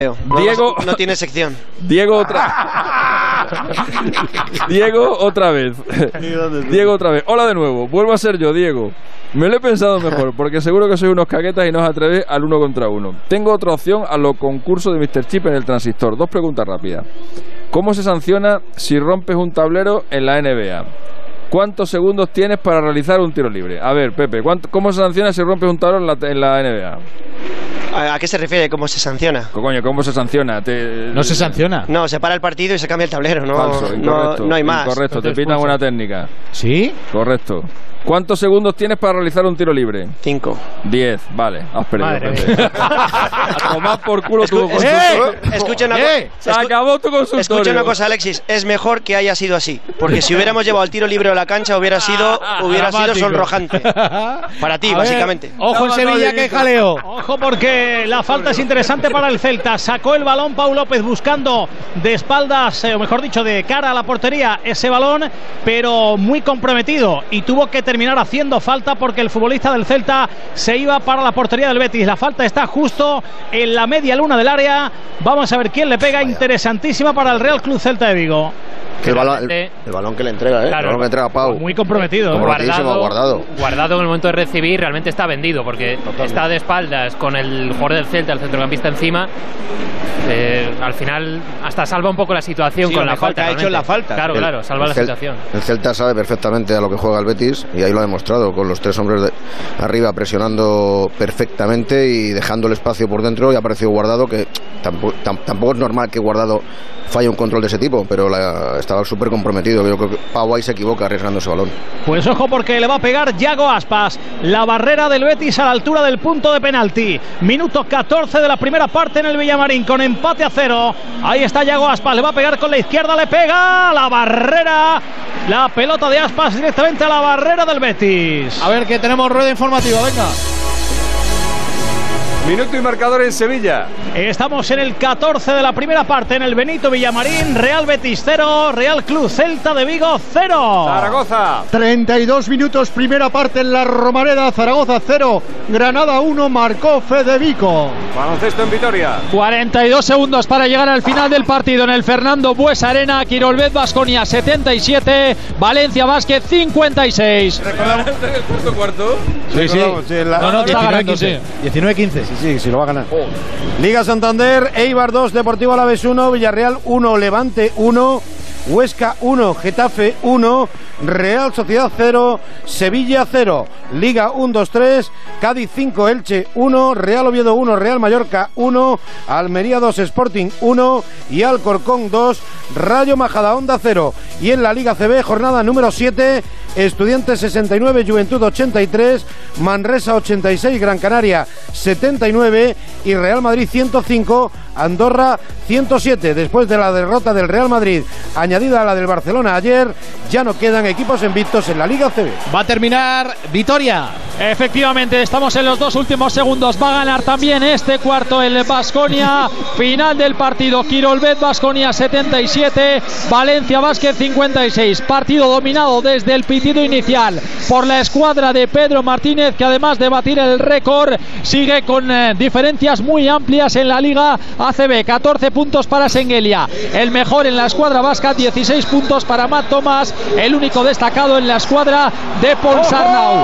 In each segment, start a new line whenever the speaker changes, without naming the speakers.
Diego
no tiene sección.
Diego otra vez. Diego otra vez. Hola de nuevo. Vuelvo a ser yo, Diego. Me lo he pensado mejor, porque seguro que sois unos caguetas y no os atrevéis al 1 contra 1. Tengo otra opción a los concursos de Mr. Chip en el Transistor. 2 preguntas rápidas. ¿Cómo se sanciona si rompes un tablero en la NBA? ¿Cuántos segundos tienes para realizar un tiro libre? A ver, Pepe, ¿cómo se sanciona si rompes un tablero en la NBA?
¿A qué se refiere? ¿Cómo se sanciona?
Coño, ¿cómo se sanciona?
No se sanciona.
No, se para el partido y se cambia el tablero. No,
falso, incorrecto,
no hay más.
Correcto, te pitan una técnica.
¿Sí?
Correcto. ¿Cuántos segundos tienes para realizar un tiro libre?
5.
10, vale, has perdido. A tomar por culo tu consultor.
Escucha una
se acabó tu consultorio.
Escucha una cosa, Alexis, es mejor que haya sido así, porque si hubiéramos llevado el tiro libre a la cancha hubiera sido sonrojante. Para ti, básicamente.
Ojo en Sevilla, que jaleo.
Ojo porque la falta es interesante para el Celta. Sacó el balón Pau López buscando de espaldas, o mejor dicho, de cara a la portería ese balón, pero muy comprometido, y tuvo que terminar haciendo falta porque el futbolista del Celta se iba para la portería del Betis. La falta está justo en la media luna del área. Vamos a ver quién le pega. Interesantísima para el Real Club Celta de Vigo.
El balón que le entrega,
claro,
el balón que entrega Pau.
Muy comprometido.
Guardado
en el momento de recibir, realmente está vendido porque está de espaldas con el jugador del Celta, el centrocampista encima. Al final hasta salva un poco la situación con la falta.
Ha hecho la falta.
Claro, salva la situación.
El Celta sabe perfectamente a lo que juega el Betis y ahí lo ha demostrado con los 3 hombres de arriba presionando perfectamente y dejando el espacio por dentro, y ha aparecido Guardado, que tampoco es normal que Guardado falle un control de ese tipo, pero estaba súper comprometido. Yo creo que Pau ahí se equivoca arriesgando ese balón.
Pues ojo porque le va a pegar Yago Aspas. La barrera del Betis a la altura del punto de penalti. Minuto 14 de la primera parte en el Villamarín con empate a 0. Ahí está Yago Aspas, le va a pegar con la izquierda, le pega a la barrera. La pelota de Aspas directamente a la barrera del Betis.
A ver, que tenemos rueda informativa, venga.
Minuto y marcador en Sevilla.
Estamos en el 14 de la primera parte en el Benito Villamarín. Real Betis 0, Real Club Celta de Vigo 0.
Zaragoza.
32 minutos primera parte en la Romareda. Zaragoza 0, Granada 1, marcó Federico.
Baloncesto en Vitoria.
42 segundos para llegar al final del partido en el Fernando Buesa Arena. Quirolbet Baskonia 77, Valencia Basket 56.
¿Recordamos el cuarto?
Sí.
No, está ganando, sí.
19-15. Sí, lo va a ganar. Liga Santander, Eibar 2, Deportivo Alavés 1, Villarreal 1, Levante 1, Huesca 1, Getafe 1, Real Sociedad 0, Sevilla 0, Liga 1-2-3, Cádiz 5, Elche 1, Real Oviedo 1, Real Mallorca 1, Almería 2, Sporting 1 y Alcorcón 2, Rayo Majadahonda 0. Y en la Liga CB, jornada número 7, Estudiantes 69, Juventud 83, Manresa 86, Gran Canaria 79 y Real Madrid 105, Andorra 107. Después de la derrota del Real Madrid añadida a la del Barcelona ayer, ya no quedan equipos invictos en la Liga CB.
Va a terminar Vitoria.
Efectivamente, estamos en los 2 últimos segundos. Va a ganar también este cuarto el Baskonia. Final del partido, Quirolbet Baskonia 77, Valencia Basket 56. Partido dominado desde el pitido inicial por la escuadra de Pedro Martínez, que además de batir el récord sigue con diferencias muy amplias en la Liga ACB. 14 puntos para Sengelia, el mejor en la escuadra vasca. 16 puntos para Matt Thomas, el único destacado en la escuadra de Paul Sarnau.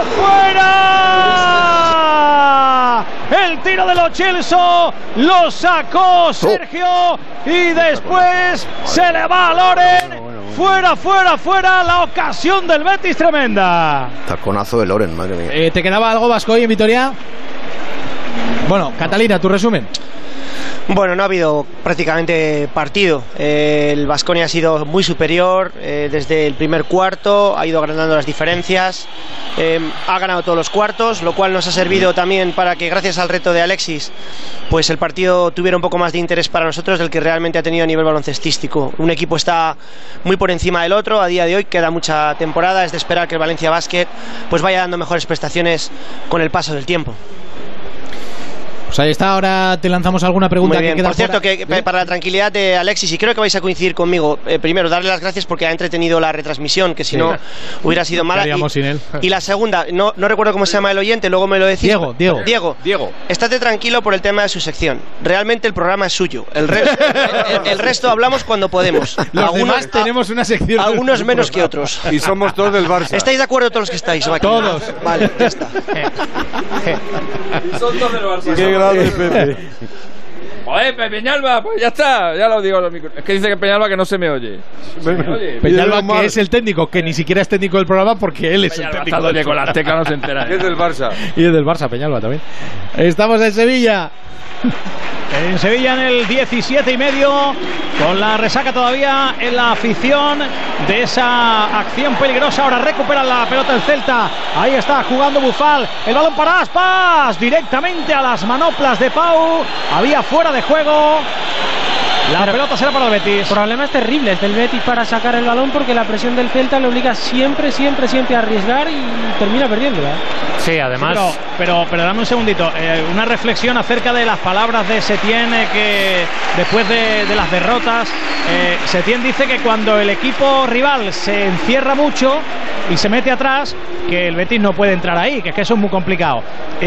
¡Fuera! El tiro de Lo Celso lo sacó Sergio y después se le va a Loren. Fuera, la ocasión del Betis tremenda.
Taconazo de Loren, madre mía.
¿Te quedaba algo vasco hoy en Vitoria? Bueno, Catalina, tu resumen.
Bueno, no ha habido prácticamente partido. El Baskonia ha sido muy superior desde el primer cuarto, ha ido agrandando las diferencias, ha ganado todos los cuartos, lo cual nos ha servido también para que, gracias al reto de Alexis, pues el partido tuviera un poco más de interés para nosotros del que realmente ha tenido a nivel baloncestístico. Un equipo está muy por encima del otro a día de hoy, queda mucha temporada, es de esperar que el Valencia Basket pues vaya dando mejores prestaciones con el paso del tiempo.
Pues ahí está, ahora te lanzamos alguna pregunta.
Muy bien.
Que queda
Por cierto,
fuera.
que para la tranquilidad de Alexis, y creo que vais a coincidir conmigo, primero, darle las gracias porque ha entretenido la retransmisión, que si no hubiera sido mala.
¿Qué haríamos sin él?
Y la segunda, no recuerdo cómo se llama el oyente, luego me lo decís.
Diego.
Estate tranquilo por el tema de su sección. Realmente el programa es suyo. El resto hablamos cuando podemos.
Los demás tenemos una sección.
Algunos menos que otros.
Y somos todos del Barça.
¿Estáis de acuerdo todos los que estáis?
Todos.
Vale, ya está.
Son todos del Barça.
Qué grande, Pepe.
Joder, Peñalba, pues ya está, ya lo digo a los micrófonos. Es que dice que Peñalba que no se me oye.
Peñalba, que es el técnico, que ni siquiera es técnico del programa porque él es el técnico.
Oye, con las teclas no se entera.
Es del Barça.
Y es del Barça, Peñalba también. Estamos en Sevilla.
En Sevilla en el 17,5, con la resaca todavía en la afición de esa acción peligrosa. Ahora recupera la pelota el Celta. Ahí está jugando Bufal. El balón para Aspas, directamente a las manoplas de Pau. Había fuera de juego. La pelota será para el Betis.
Problemas terribles del Betis para sacar el balón, porque la presión del Celta le obliga siempre a arriesgar y termina perdiéndola.
Sí, además.
Sí, pero dame un segundito. Una reflexión acerca de las palabras de Setién, que después de las derrotas, Setién dice que cuando el equipo rival se encierra mucho y se mete atrás, que el Betis no puede entrar ahí, que es que eso es muy complicado.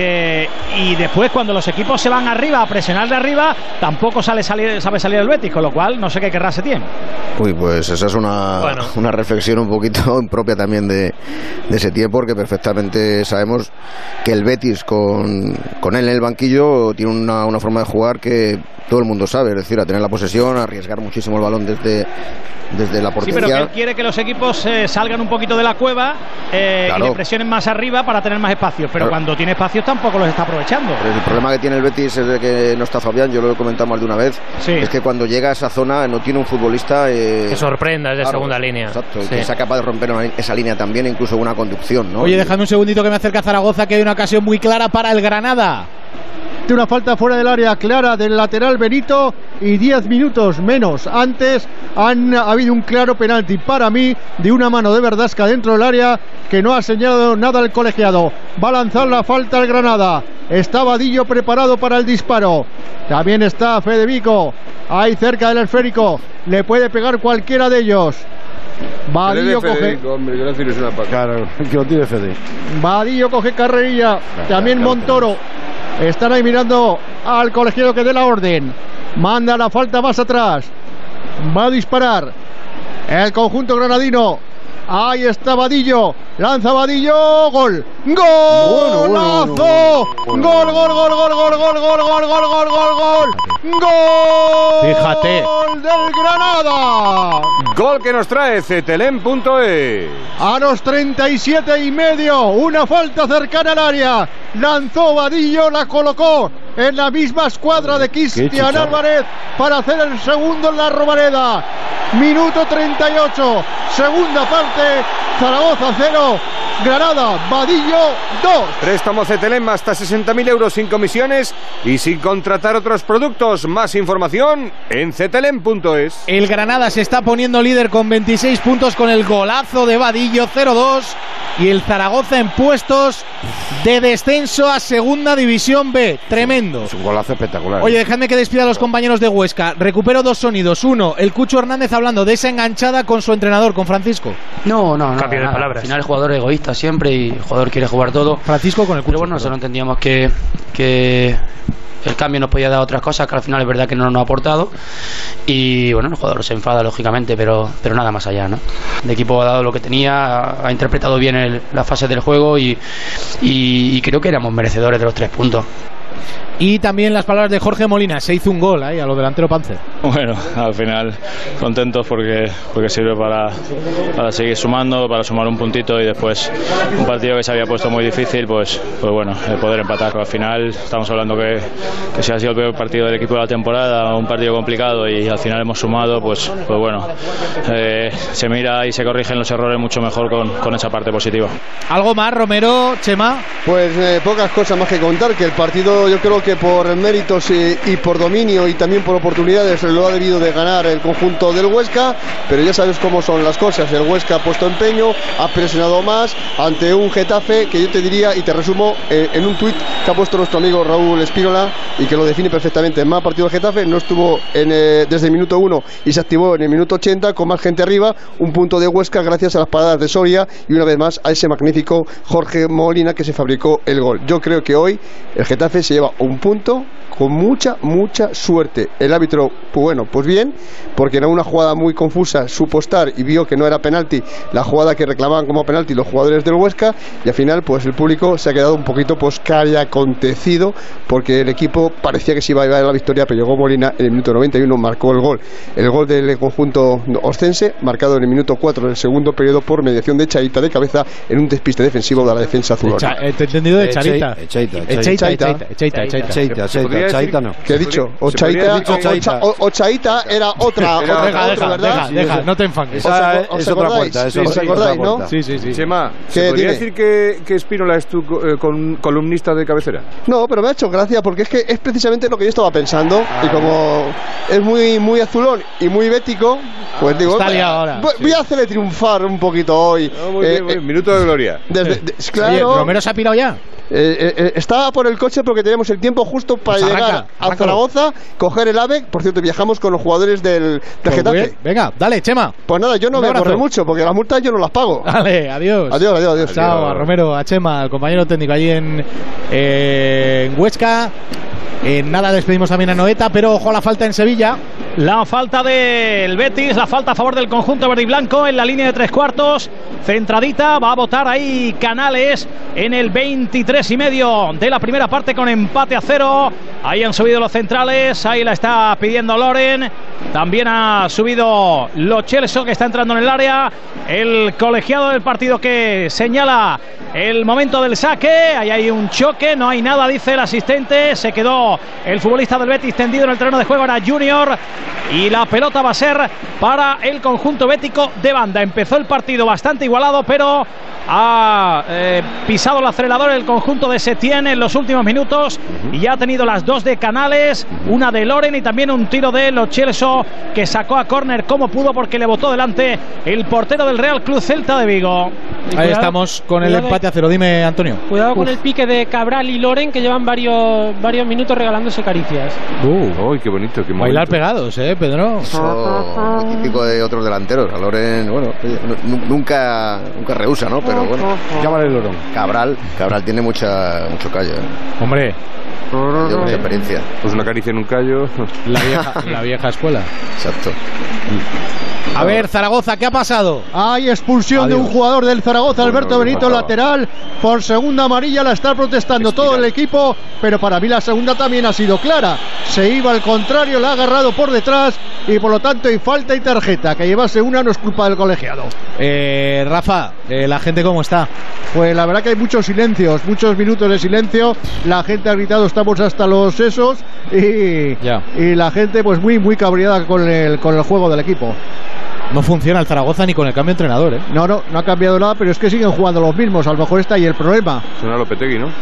Y después, cuando los equipos se van arriba a presionar de arriba, tampoco sabe salir el Betis, con lo cual no sé qué querrá Setién.
Uy, pues esa es una reflexión un poquito impropia también de Setién, porque perfectamente sabemos que el Betis con él en el banquillo tiene una forma de jugar que todo el mundo sabe, es decir, a tener la posesión, a arriesgar muchísimo el balón desde la portería.
Sí, pero que él quiere que los equipos salgan un poquito de la cueva y le presionen más arriba para tener más espacios, pero cuando tiene espacios tampoco los está aprovechando.
Pero el problema que tiene el Betis es de que no está Fabián, yo lo he comentado más de una vez, es que cuando llega a esa zona no tiene un futbolista
que sorprenda, es de segunda línea.
Exacto, que sea capaz de romper esa línea también, incluso una conducción, ¿no?
Oye, déjame un segundito que me acerca a Zaragoza, que hay una ocasión muy clara para el Granada.
Una falta fuera del área clara del lateral Benito, y 10 minutos menos antes ha habido un claro penalti para mí de una mano de Verdasca dentro del área, que no ha señalado nada el colegiado. Va a lanzar la falta el Granada. Está Vadillo preparado para el disparo. También está Fede Vico ahí cerca del esférico. Le puede pegar cualquiera de ellos. Vadillo coge.
Claro, que lo tiene Fede.
Vadillo coge carrerilla. También Montoro. Están ahí mirando al colegiado que dé la orden. Manda la falta más atrás. Va a disparar el conjunto granadino. Ahí está Vadillo. Lanza Vadillo. Gol. ¡Golazo! Gol.
Fíjate.
Gol del Granada.
Gol que nos trae Cetelem.es.
A los 37,5, una falta cercana al área. Lanzó Vadillo, la colocó en la misma escuadra de Cristian Álvarez para hacer el segundo en la Romareda. Minuto 38, segunda parte. Zaragoza 0, Granada, Vadillo 2.
Préstamo Cetelem hasta 60.000 euros sin comisiones y sin contratar otros productos. Más información en cetelem.es.
El Granada se está poniendo líder con 26 puntos con el golazo de Vadillo, 0-2. Y el Zaragoza en puestos de descenso a Segunda División B. Tremendo.
Es un golazo espectacular.
Oye, dejadme que despida a los compañeros de Huesca. Recupero dos sonidos. Uno, el Cucho Hernández hablando de esa enganchada con su entrenador, con Francisco.
No.
Cambio de palabras.
Al final el jugador es egoísta siempre y el jugador quiere jugar todo.
Francisco con el Cucho.
Pero bueno, nosotros entendíamos que el cambio nos podía dar otras cosas que al final es verdad que no nos ha aportado, y bueno, el jugador se enfada lógicamente, pero nada más allá, ¿no? El equipo ha dado lo que tenía, ha interpretado bien la fase del juego y creo que éramos merecedores de los 3 puntos.
Y también las palabras de Jorge Molina. Se hizo un gol ahí a lo delantero Panzer.
Bueno, al final contentos porque sirve para seguir sumando, para sumar un puntito, y después un partido que se había puesto muy difícil, pues bueno, poder empatar. Al final estamos hablando que si ha sido el peor partido del equipo de la temporada, un partido complicado, y al final hemos sumado, pues bueno, se mira y se corrigen los errores mucho mejor con esa parte positiva.
¿Algo más, Romero, Chema?
Pues pocas cosas más que contar, que el partido partido yo creo que por méritos y por dominio y también por oportunidades lo ha debido de ganar el conjunto del Huesca, pero ya sabes cómo son las cosas. El Huesca ha puesto empeño, ha presionado más ante un Getafe que yo te diría, y te resumo en un tuit que ha puesto nuestro amigo Raúl Espínola y que lo define perfectamente. Más partido del Getafe, no estuvo desde el minuto 1 y se activó en el minuto 80 con más gente arriba. Un punto de Huesca gracias a las paradas de Soria y una vez más a ese magnífico Jorge Molina que se fabricó el gol. Yo creo que hoy el Getafe se lleva un punto con mucha suerte. El árbitro, pues bueno, pues bien, porque era una jugada muy confusa, supo estar y vio que no era penalti la jugada que reclamaban como penalti los jugadores del Huesca, y al final pues el público se ha quedado un poquito pues acontecido, porque el equipo parecía que se iba a llevar la victoria, pero llegó Molina en el minuto 91, marcó el gol del conjunto oscense, marcado en el minuto 4 del segundo periodo por mediación de Chaita de cabeza en un despiste defensivo de la defensa azulona.
Te he entendido de Charita.
Chaita no.
¿Qué he dicho? Ochaita era otra.
Deja, no te enfangues.
Es otra puerta.
¿Os acordáis, no?
Sí.
Chema, ¿se podría decir que Espínola es tu columnista de cabecera?
No, pero me ha hecho gracia porque es precisamente lo que yo estaba pensando. Y como es muy azulón y muy bético, pues digo,
está liado ahora.
Voy a hacerle triunfar un poquito hoy.
Muy bien, minuto de gloria.
Claro.
Oye, ¿Romero se ha pirado ya?
Estaba por el coche porque tenemos el tiempo justo para llegar a Zaragoza, coger el AVE. Por cierto, viajamos con los jugadores del Getafe.
Venga, dale, Chema.
Pues nada, yo no voy a correr mucho porque las multas yo no las pago.
Dale, adiós.
Adiós.
Chao, a Romero, a Chema, al compañero técnico allí en Huesca. Nada, despedimos también a Noeta, pero ojo a la falta en Sevilla.
La falta del Betis, la falta a favor del conjunto verde y blanco en la línea de 3/4. Centradita, va a votar ahí Canales en el 23:30 de la primera parte con empate a 0. Ahí han subido los centrales, ahí la está pidiendo Loren. También ha subido Lo Celso, que está entrando en el área. El colegiado del partido que señala el momento del saque. Ahí hay un choque, no hay nada, dice el asistente. Se quedó el futbolista del Betis tendido en el terreno de juego, era Junior. Y la pelota va a ser para el conjunto bético de banda. Empezó el partido bastante igualado, pero ha pisado el acelerador el conjunto de Setién en los últimos minutos y ya ha tenido las dos de Canales, una de Loren y también un tiro de Lo Celso, que sacó a córner como pudo porque le botó delante el portero del Real Club Celta de Vigo.
Ahí estamos con el empate a 0. Dime, Antonio.
Cuidado con el pique de Cabral y Loren, que llevan varios minutos regalándose caricias.
Uy, qué bonito. Qué
bailar pegados, Pedro.
Eso muy típico de otros delanteros. A Loren, bueno, nunca rehúsa, ¿no? Pero bueno.
Llámale Lorón.
Cabral tiene mucho callo.
Hombre.
Tiene mucha experiencia.
Pues una caricia en un callo.
La vieja escuela.
Exacto.
A ver, Zaragoza, ¿qué ha pasado?
Hay expulsión de un jugador del Zaragoza, Alberto Benito, lateral, por segunda amarilla, la está protestando todo el equipo, pero para mí la segunda también ha sido clara. Se iba al contrario, la ha agarrado por detrás y por lo tanto hay falta y tarjeta. Que llevase una no es culpa del colegiado.
Rafa, ¿la gente cómo está?
Pues la verdad que hay muchos silencios, muchos minutos de silencio. La gente ha gritado estamos hasta los sesos y la gente pues muy cabreada con el juego del equipo.
No funciona el Zaragoza ni con el cambio de entrenador, ¿eh?
No ha cambiado nada, pero es que siguen jugando los mismos. A lo mejor está ahí el problema.
Suena Lopetegui, ¿no?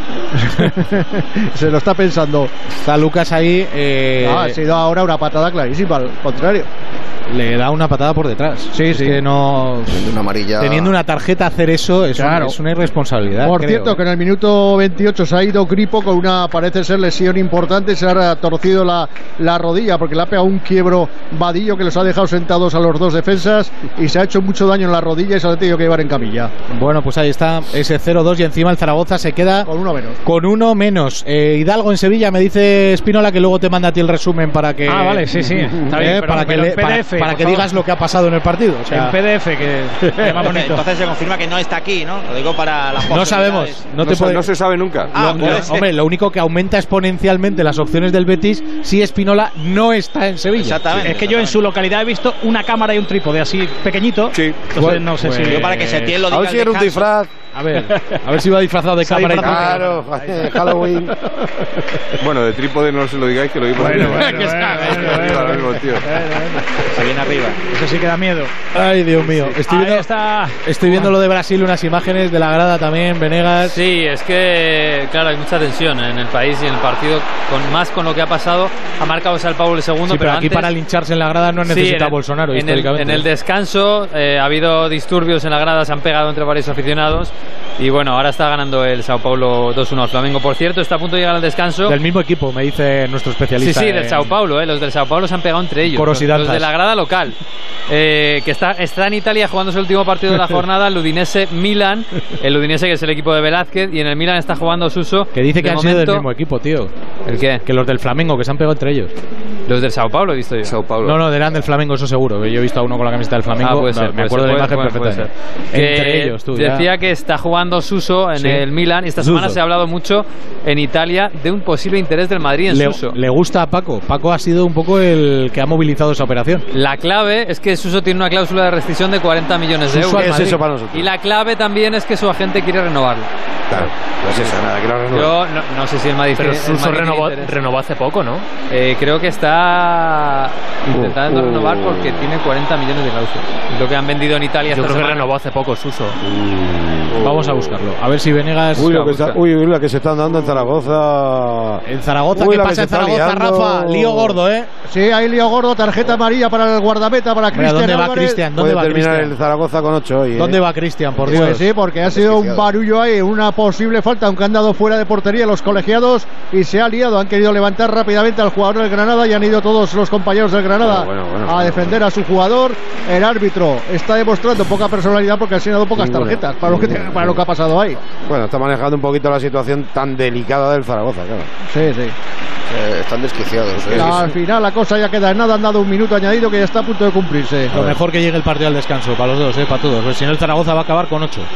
Se lo está pensando.
Está Lucas ahí.
Ha sido ahora una patada clarísima, al contrario.
Le da una patada por detrás. Sí. Que no.
Una amarilla.
Teniendo una tarjeta, hacer eso es una irresponsabilidad.
Por cierto, que en el minuto 28 se ha ido Gripo con una, parece ser, lesión importante. Se ha torcido la rodilla porque le ha pegado un quiebro Vadillo que los ha dejado sentados a los dos defensas y se ha hecho mucho daño en la rodilla y se ha tenido que llevar en camilla.
Bueno, pues ahí está ese 0-2 y encima el Zaragoza se queda con uno menos. Hidalgo en Sevilla, me dice Espínola que luego te manda a ti el resumen para que.
Vale, sí. Está bien,
para que digas lo que ha pasado en el partido. O sea,
en PDF, que más bonito.
Entonces se confirma que no está aquí, ¿no? Lo digo para las
No sabemos.
No se sabe nunca.
Hombre, lo único que aumenta exponencialmente las opciones del Betis si Espínola no está en Sevilla.
Exactamente.
Es que yo en su localidad he visto una cámara y un trípode así pequeñito.
Sí.
Entonces no sé si.
Yo para que Setién lo diga.
A ver si era un disfraz.
A ver si va disfrazado de cámara.
Claro, Halloween.
Bueno, de trípode no se lo digáis, que lo digo.
Bueno.
Se viene arriba.
Eso sí que da miedo.
Ay, Dios mío. Estoy viendo lo de Brasil, unas imágenes de la grada también, Venegas.
Sí, es que, claro, hay mucha tensión en el país y en el partido, con lo que ha pasado. Ha marcado Sao Paulo el segundo,
sí, pero aquí
antes,
para lincharse en la grada no necesita Bolsonaro, históricamente.
En el descanso ha habido disturbios en la grada, se han pegado entre varios aficionados. Y bueno, ahora está ganando el Sao Paulo 2-1 al Flamengo. Por cierto, está a punto de llegar al descanso.
Del mismo equipo, me dice nuestro especialista.
Sí, del Sao Paulo. Los del Sao Paulo se han pegado entre ellos. Los de la grada local. Que está en Italia jugando su último partido de la jornada, el Udinese Milan. El Udinese, que es el equipo de Velázquez. Y en el Milan está jugando Suso.
Que dice que han sido del mismo equipo, tío.
¿El qué?
Que los del Flamengo, que se han pegado entre ellos.
Los del Sao Paulo he visto yo.
Sao Paulo.
No, eran del Flamengo, eso seguro. Yo he visto a uno con la camiseta del Flamengo.
Me acuerdo
de la imagen perfectamente. Entre ellos, tú.
Decía que está jugando Suso en el Milan. Y esta semana se ha hablado mucho en Italia de un posible interés del Madrid en Suso.
Le gusta a Paco. Paco ha sido un poco el que ha movilizado esa operación.
La clave es que Suso tiene una cláusula de rescisión de 40 millones de euros.
Es eso para nosotros.
Y la clave también es que su agente quiere renovarlo.
Claro, pues eso, nada, que lo renueve.
Yo no sé si el Madrid...
Pero Suso renovó hace poco, ¿no?
Creo que está intentando renovar porque tiene 40 millones de cláusula. Lo que han vendido en Italia.
Yo creo que renovó hace poco Suso.
Vamos a buscarlo. A ver si Venegas...
La que se están dando en Zaragoza.
En Zaragoza, ¿qué pasa en Zaragoza, Rafa? Lío gordo, ¿eh?
Sí, hay lío gordo, tarjeta amarilla para el guardameta, para Cristian.
¿Dónde va Cristian?
¿Dónde va terminar el Zaragoza con 8 hoy?
¿Dónde va Cristian, por Dios?
Pues sí, porque ha sido un barullo ahí, una posible falta, aunque han dado fuera de portería los colegiados y se ha liado. Han querido levantar rápidamente al jugador del Granada y han ido todos los compañeros del Granada a defender a su jugador. El árbitro está demostrando poca personalidad porque han sido pocas tarjetas para lo que ha pasado ahí.
Bueno, está manejando un poquito la situación tan delicada del Zaragoza, claro.
Sí.
Están desquiciados.
Al final la cosa ya queda en nada, han dado un minuto añadido que ya está a punto de cumplirse.
Lo mejor que llegue el partido al descanso, para los dos, para todos. Pues si no, el Zaragoza va a acabar con 8.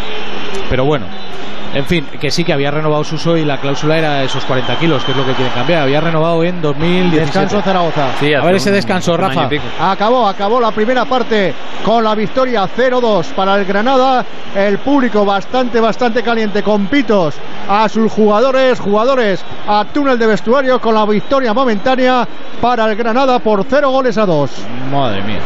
Pero bueno, en fin, que sí que había renovado Suso y la cláusula era esos 40 kilos, que es lo que quieren cambiar. Había renovado en 2017.
Descanso Zaragoza.
Sí, a ver ese descanso, Rafa.
Acabó la primera parte con la victoria 0-2 para el Granada. El público bastante caliente, con pitos a sus jugadores a túnel de vestuario, con la victoria momentánea para el Granada por 0-2.
Madre mía.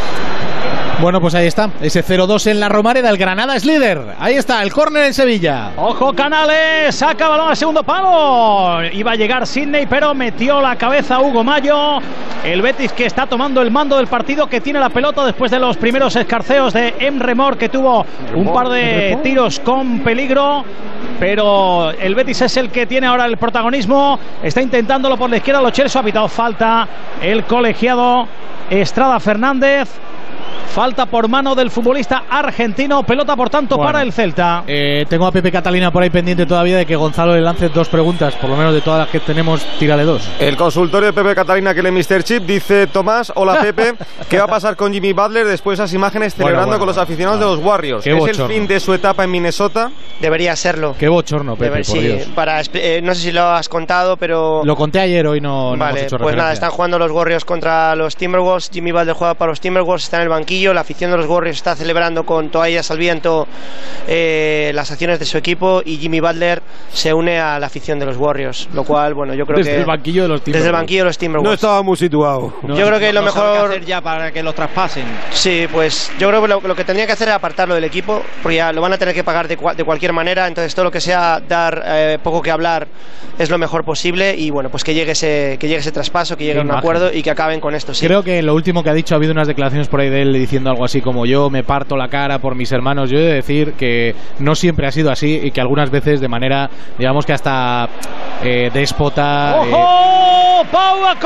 Bueno, pues ahí está, ese 0-2 en la Romareda, el Granada es líder. Ahí está, el córner en Sevilla.
Ojo Canales, saca balón al segundo palo. Iba a llegar Sidney, pero metió la cabeza Hugo Mayo. El Betis, que está tomando el mando del partido, que tiene la pelota después de los primeros escarceos de Emre Mor, que tuvo un par de tiros con peligro. Pero el Betis es el que tiene ahora el protagonismo. Está intentándolo por la izquierda, Lo Celso ha pitado falta el colegiado Estrada Fernández. Falta por mano del futbolista argentino. Pelota, por tanto, para el Celta.
Tengo a Pepe Catalina por ahí pendiente todavía de que Gonzalo le lance 2 preguntas. Por lo menos de todas las que tenemos, tírale 2.
El consultorio de Pepe Catalina, que le Mr. Chip, dice Tomás: hola Pepe, ¿qué va a pasar con Jimmy Butler después de esas imágenes celebrando con los aficionados de los Warriors? ¿Es el fin de su etapa en Minnesota?
Debería serlo.
Qué bochorno, Pepe, por Dios.
No sé si lo has contado, pero...
Lo conté ayer, hoy no
vale,
hemos hecho
pues nada, están jugando los Warriors contra los Timberwolves. Jimmy Butler juega para los Timberwolves, está en el banquillo. La afición de los Warriors está celebrando con toallas al viento las acciones de su equipo, y Jimmy Butler se une a la afición de los Warriors, lo cual, bueno, yo creo
desde el banquillo de los Timberwolves.
Desde el banquillo de los Timberwolves.
No estaba muy situado.
Yo creo que lo mejor
qué hacer ya para que los traspasen.
Sí, pues yo creo que lo que tendría que hacer es apartarlo del equipo, porque ya lo van a tener que pagar de cualquier manera. Entonces todo lo que sea dar poco que hablar es lo mejor posible, y bueno, pues que llegue ese traspaso, que llegue a un acuerdo y que acaben con esto. Sí.
Creo que lo último que ha dicho, ha habido unas declaraciones por ahí de él diciendo algo así como: yo me parto la cara por mis hermanos. Yo he de decir que no siempre ha sido así, y que algunas veces de manera, digamos que hasta déspota.
¡Ojo! ¡Pau a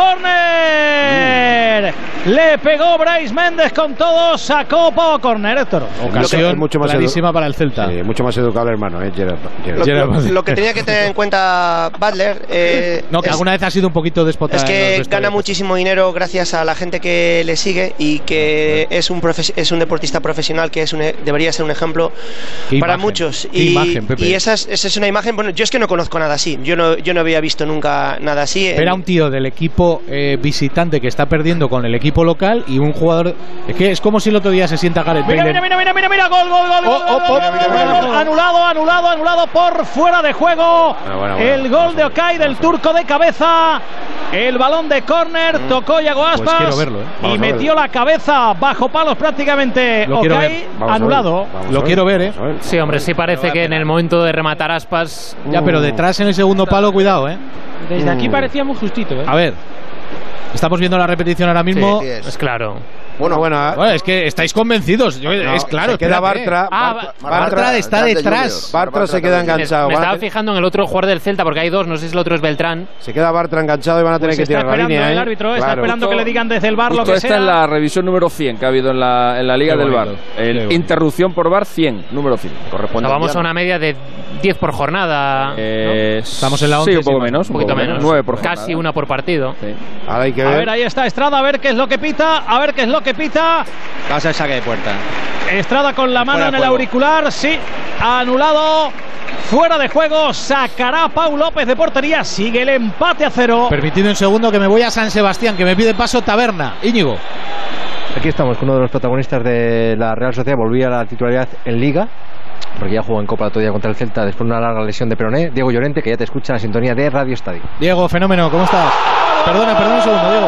córner! Le pegó Brais Méndez con todo, sacó Pau a córner, Héctor.
Ocasión mucho más clarísima para el Celta.
Sí, mucho más educable, hermano, Gerard.
Lo que tenía que tener en cuenta Butler
que alguna vez ha sido un poquito déspota.
Es que gana muchísimo dinero gracias a la gente que le sigue, y que es un deportista profesional, que debería ser un ejemplo para muchos. Y esa es una imagen. Bueno, yo es que no conozco nada así. Yo no había visto nunca nada así.
Era un tío del equipo visitante que está perdiendo con el equipo equipo local y un jugador. Es que es como si el otro día se sienta Gareth Bale.
Mira, gol. Anulado por fuera de juego. El gol de Okay del turco de cabeza. El balón de córner tocó Iago Aspas
quiero verlo,
y metió la cabeza bajo palos prácticamente. Okay, anulado.
Lo quiero ver,
Sí, hombre, sí parece que en el momento de rematar Aspas.
Ya, pero detrás en el segundo palo, cuidado,
Desde aquí parecía muy justito,
A ver, estamos viendo la repetición ahora mismo.
Sí, es claro.
Bueno, es que estáis convencidos. Es claro.
Se queda Bartra.
Bartra está detrás.
Bartra se queda enganchado.
Me estaba fijando en el otro jugador del Celta porque hay dos. No sé si el otro es Beltrán.
Se queda Bartra enganchado y van a tener que tirar la línea.
El árbitro está esperando que le digan desde el VAR lo que sea.
Esta es la revisión número 100 que ha habido en la Liga del VAR. Interrupción por VAR 100, número 100.
Corresponde. Vamos a una media de 10 por jornada.
Estamos en la 11.
Sí, un poco menos.
9 por jornada. Casi una por partido.
Sí.
Ahora hay que ver.
A ver, ahí está Estrada. A ver qué es lo que pita.
Va a ser saque de puerta.
Estrada con la mano en el auricular. Sí, anulado. Fuera de juego. Sacará Pau López de portería. Sigue el empate a 0.
Permitidme un segundo que me voy a San Sebastián, que me pide paso Taberna. Íñigo.
Aquí estamos con uno de los protagonistas de la Real Sociedad. Volvía a la titularidad en Liga, porque ya jugó en Copa el otro día contra el Celta después de una larga lesión de peroné. Diego Llorente, que ya te escucha en la sintonía de Radio Estadio.
Diego, fenómeno, ¿cómo estás? Perdona un segundo, Diego.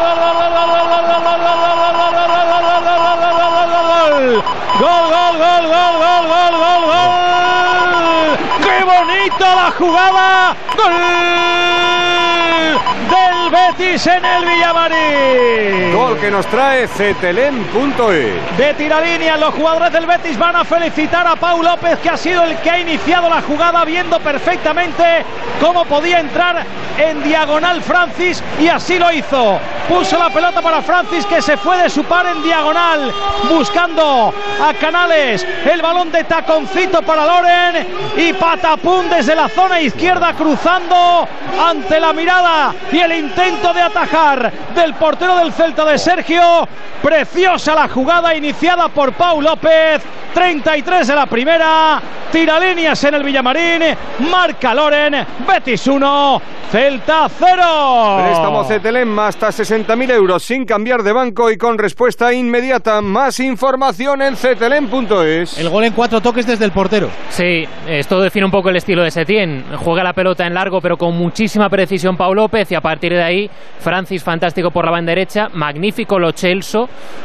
¡Gol! ¡Qué bonita la jugada! ¡Gol! Del Betis en el Villamarín.
Gol que nos trae Cetelem.es.
De tiralínea, los jugadores del Betis van a felicitar a Pau López, que ha sido el que ha iniciado la jugada, viendo perfectamente cómo podía entrar en diagonal Francis, y así lo hizo. Puso la pelota para Francis, que se fue de su par en diagonal, buscando a Canales. El balón de taconcito para Loren, y patapum desde la zona izquierda, cruzando ante la mirada y el intento de atajar del portero del Celta, de Sergio. Preciosa la jugada iniciada por Pau López. 33 de la primera. Tiralíneas en el Villamarín. Marca Loren. Betis 1, Celta 0.
Préstamo Cetelem hasta 60.000 euros sin cambiar de banco y con respuesta inmediata. Más información en cetelem.es.
El gol en 4 toques desde el portero.
Sí, esto define un poco el estilo de Setién. Juega la pelota en largo, pero con muchísima precisión Pau López, y a partir de ahí Francis, fantástico por la banda derecha. Magnífico Lo Celso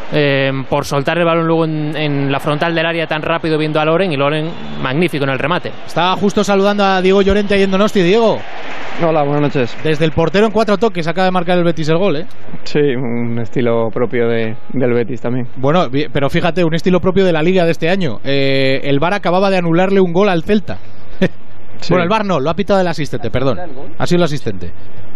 por soltar el balón luego en la frontal del área tan rápido, viendo a Loren, y Loren magnífico en el remate.
Estaba justo saludando a Diego Llorente ahí en Donosti. Diego.
Hola, buenas noches.
Desde el portero en 4 toques acaba de marcar el Betis el gol,
Sí, un estilo propio del Betis también.
Bueno, pero fíjate, un estilo propio de la Liga de este año. El VAR acababa de anularle un gol al Celta. Sí. Bueno, el VAR no, lo ha pitado el asistente, perdón. Ha sido el asistente.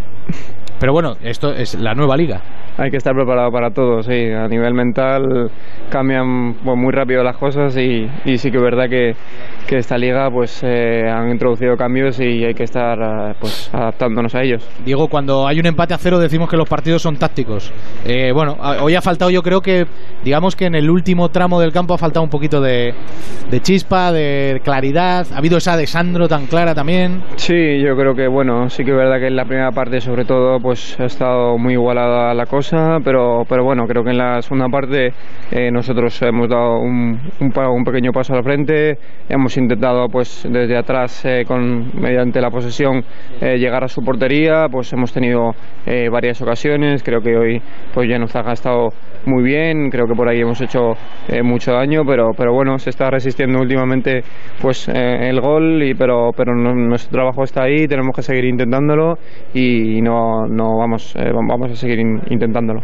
Pero bueno, esto es la nueva Liga.
Hay que estar preparado para todo, sí. A nivel mental cambian muy rápido las cosas, y sí que es verdad que esta liga pues han introducido cambios y hay que estar pues adaptándonos a ellos.
Diego, cuando hay un empate a 0 decimos que los partidos son tácticos. Bueno, hoy ha faltado, yo creo que, digamos que en el último tramo del campo ha faltado un poquito de chispa, de claridad. Ha habido esa de Sandro tan clara también.
Sí, yo creo que bueno, sí que es verdad que en la primera parte sobre todo pues ha estado muy igualada la cosa, pero bueno, creo que en la segunda parte nosotros hemos dado un pequeño paso al frente. Hemos intentado pues desde atrás mediante la posesión llegar a su portería. Pues hemos tenido varias ocasiones. Creo que hoy pues Januzaj ha estado muy bien. Creo que por ahí hemos hecho mucho daño, pero bueno, se está resistiendo últimamente pues el gol, pero nuestro trabajo está ahí. Tenemos que seguir intentándolo y no vamos a seguir intentándolo.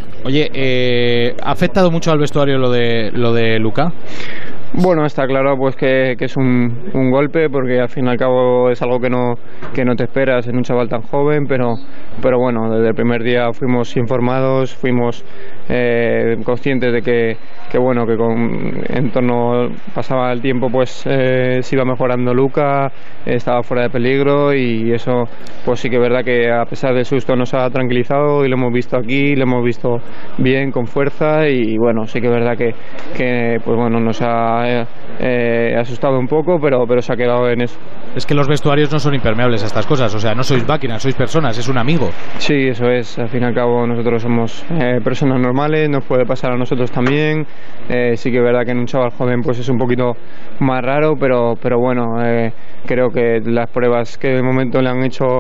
Oye, ¿ha afectado mucho al vestuario lo de Luka?
Bueno, está claro pues que es un golpe, porque al fin y al cabo es algo que no te esperas en un chaval tan joven, pero bueno, desde el primer día fuimos informados, fuimos conscientes de que en torno pasaba el tiempo pues se iba mejorando Luka, estaba fuera de peligro, y eso pues sí que es verdad que a pesar del susto nos ha tranquilizado, y lo hemos visto aquí, lo hemos visto bien, con fuerza, y bueno, sí que es verdad que pues bueno, nos ha asustado un poco, pero se ha quedado en eso.
Es que los vestuarios no son impermeables a estas cosas, o sea, no sois máquinas, sois personas, es un amigo.
Sí, eso es, al fin y al cabo nosotros somos personas normales, nos puede pasar a nosotros también. Sí que es verdad que en un chaval joven pues es un poquito más raro, pero bueno, creo que las pruebas que de momento le han hecho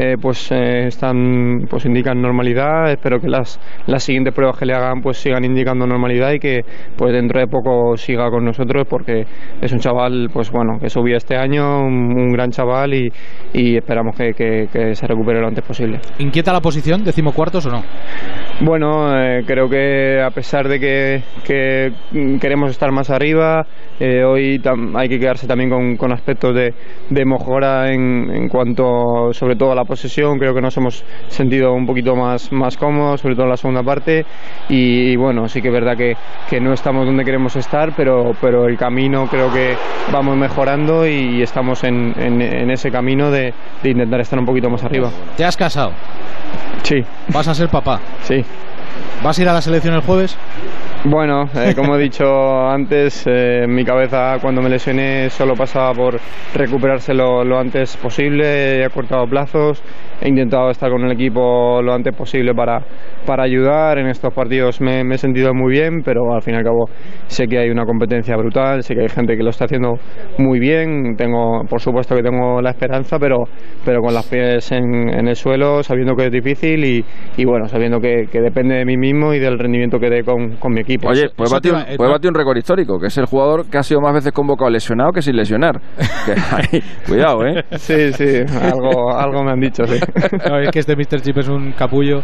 están, pues indican normalidad. Espero que las siguientes pruebas que le hagan pues sigan indicando normalidad y que pues dentro de poco siga con nosotros, porque es un chaval pues bueno que subió este año, un gran chaval, y esperamos que se recupere lo antes posible.
¿Inquieta la posición, decimocuartos o no?
Bueno, creo que a pesar de que queremos estar más arriba, hoy hay que quedarse también con aspectos de mejora en cuanto sobre todo a la posesión. Creo que nos hemos sentido un poquito más cómodos, sobre todo en la segunda parte, y bueno, sí que es verdad que no estamos donde queremos estar, pero el camino creo que vamos mejorando y estamos en ese camino de intentar estar un poquito más arriba.
¿Te has casado?
Sí.
¿Vas a ser papá?
Sí.
¿Vas a ir a la selección el jueves?
Bueno, como he dicho antes, mi cabeza cuando me lesioné solo pasaba por recuperarse lo antes posible. He cortado plazos, he intentado estar con el equipo lo antes posible para ayudar. En estos partidos me he sentido muy bien, pero al fin y al cabo sé que hay una competencia brutal, sé que hay gente que lo está haciendo muy bien. Por supuesto que tengo la esperanza, pero con los pies en el suelo, sabiendo que es difícil y bueno, sabiendo que depende de mí mismo y del rendimiento que dé con mi equipo.
Oye, puede batir un récord histórico, que es el jugador que ha sido más veces convocado lesionado que sin lesionar. Cuidado, ¿eh?
Sí, algo me han dicho, sí.
No, es que este Mr. Chip es un capullo.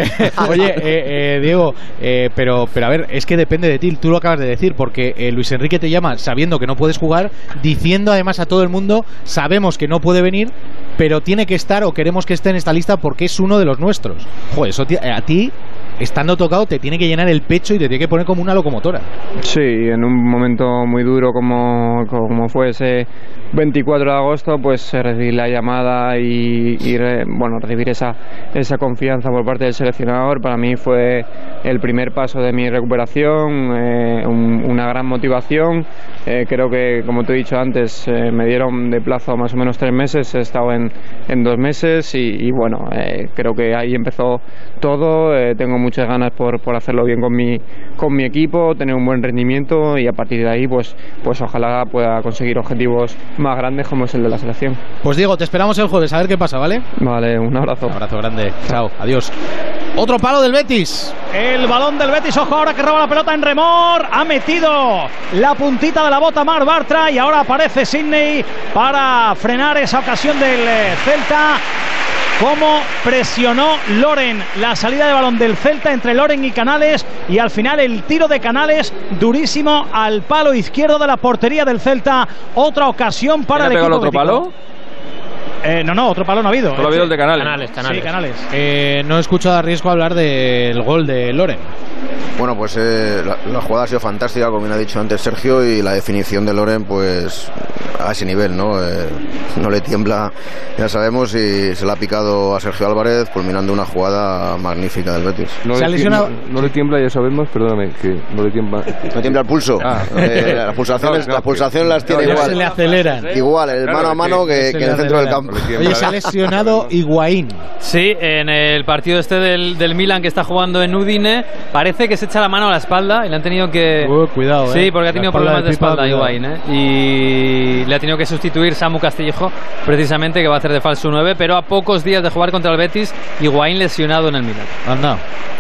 Oye, Diego, pero a ver, es que depende de ti, tú lo acabas de decir, porque Luis Enrique te llama sabiendo que no puedes jugar, diciendo además a todo el mundo, sabemos que no puede venir, pero tiene que estar o queremos que esté en esta lista porque es uno de los nuestros. Joder, eso a ti, estando tocado, te tiene que llenar el pecho y te tiene que poner como una locomotora.
Sí, en un momento muy duro como fue ese 24 de agosto, pues recibir la llamada y recibir esa confianza por parte del seleccionador, para mí fue el primer paso de mi recuperación, una gran motivación. Creo que, como te he dicho antes, me dieron de plazo más o menos 3 meses, he estado en 2 meses y bueno, creo que ahí empezó todo. Tengo muchas ganas por hacerlo bien con mi equipo, tener un buen rendimiento y a partir de ahí pues ojalá pueda conseguir objetivos más grandes como es el de la selección.
Pues Diego, te esperamos el jueves a ver qué pasa, ¿vale?
Vale, un abrazo.
Un abrazo grande, chao, adiós. Otro palo del Betis.
El balón del Betis, ojo ahora que roba la pelota en remor, ha metido la puntita de la bota Marc Bartra y ahora aparece Sidney para frenar esa ocasión del Celta. Cómo presionó Loren la salida de balón del Celta entre Loren y Canales, y al final el tiro de Canales durísimo al palo izquierdo de la portería del Celta. Otra ocasión para el equipo.
¿El otro palo?
No, otro palo no ha habido.
Solo ha habido el de Canales.
Sí, Canales.
No he escuchado a riesgo hablar del gol de Loren.
Bueno, pues la jugada ha sido fantástica, como bien ha dicho antes Sergio, y la definición de Loren, pues a ese nivel, ¿no? No le tiembla, ya sabemos, y se la ha picado a Sergio Álvarez, culminando una jugada magnífica del Betis.
¿Se ha lesionado?
No le tiembla, ya sabemos, perdóname, que no le tiembla.
No tiembla el pulso. Las pulsaciones las tiene igual.
Se le aceleran.
Igual, el mano a mano que en el centro del campo.
Oye, se ha lesionado Higuaín.
Sí, en el partido del Milan que está jugando en Udine, parece que se echa la mano a la espalda y le han tenido que...
cuidado,
Sí, porque ha tenido problemas de espalda Higuaín, y le ha tenido que sustituir Samu Castillejo, precisamente, que va a hacer de falso 9, pero a pocos días de jugar contra el Betis, Higuaín lesionado en el Milan.
Anda.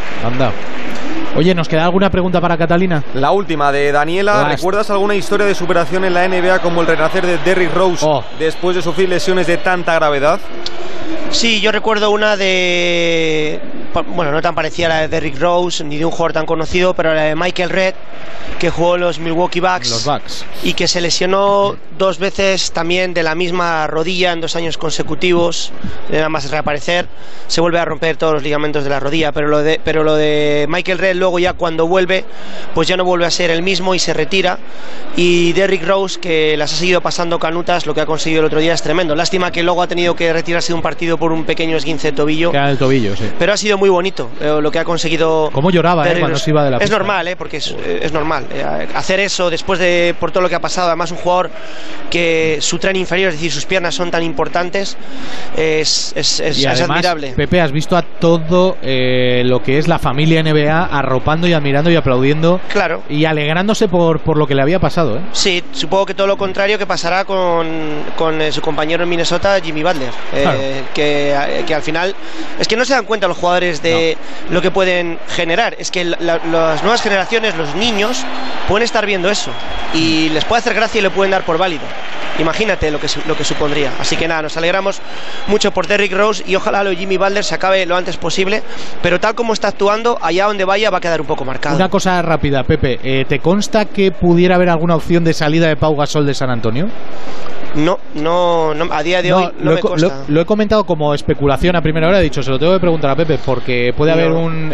Oye, ¿nos queda alguna pregunta para Catalina?
La última, de Daniela. ¿Recuerdas alguna historia de superación en la NBA como el renacer de Derrick Rose después de sufrir lesiones de tanta gravedad?
Sí, yo recuerdo una de... Bueno, no tan parecida a la de Derrick Rose ni de un jugador tan conocido, pero la de Michael Redd, que jugó en los Milwaukee Bucks, y que se lesionó 2 veces también de la misma rodilla en 2 años consecutivos. Nada más reaparecer se vuelve a romper todos los ligamentos de la rodilla, pero lo de Michael Redd luego, ya cuando vuelve, pues ya no vuelve a ser el mismo y se retira. Y Derrick Rose, que las ha seguido pasando canutas, lo que ha conseguido el otro día es tremendo. Lástima que luego ha tenido que retirarse de un partido por un pequeño esguince de tobillo.
Queda el tobillo, sí.
Pero ha sido muy bonito lo que ha conseguido.
¿Cómo lloraba cuando se iba de la pista?
Es normal, porque es normal. Hacer eso después de por todo lo que ha pasado, además un jugador que su tren inferior, es decir, sus piernas son tan importantes, es
además,
admirable.
Pepe, has visto a todo lo que es la familia NBA arropando y admirando y aplaudiendo.
Claro.
Y alegrándose por lo que le había pasado, ¿eh?
Sí, supongo que todo lo contrario que pasará con su compañero en Minnesota, Jimmy Butler, claro. que al final es que no se dan cuenta los jugadores de lo que pueden generar. Es que las nuevas generaciones, los niños, pueden estar viendo eso y les puede hacer gracia y le pueden dar por válido. Imagínate lo que supondría. Así que nada, nos alegramos mucho por Derrick Rose y ojalá lo de Jimmy Butler se acabe lo antes posible, pero tal como está actuando, allá donde vaya va a quedar un poco marcado.
Una cosa rápida, Pepe, ¿te consta que pudiera haber alguna opción de salida de Pau Gasol de San Antonio?
No, a día de hoy no me consta.
Lo he comentado como especulación a primera hora, he dicho, se lo tengo que preguntar a Pepe, porque puede haber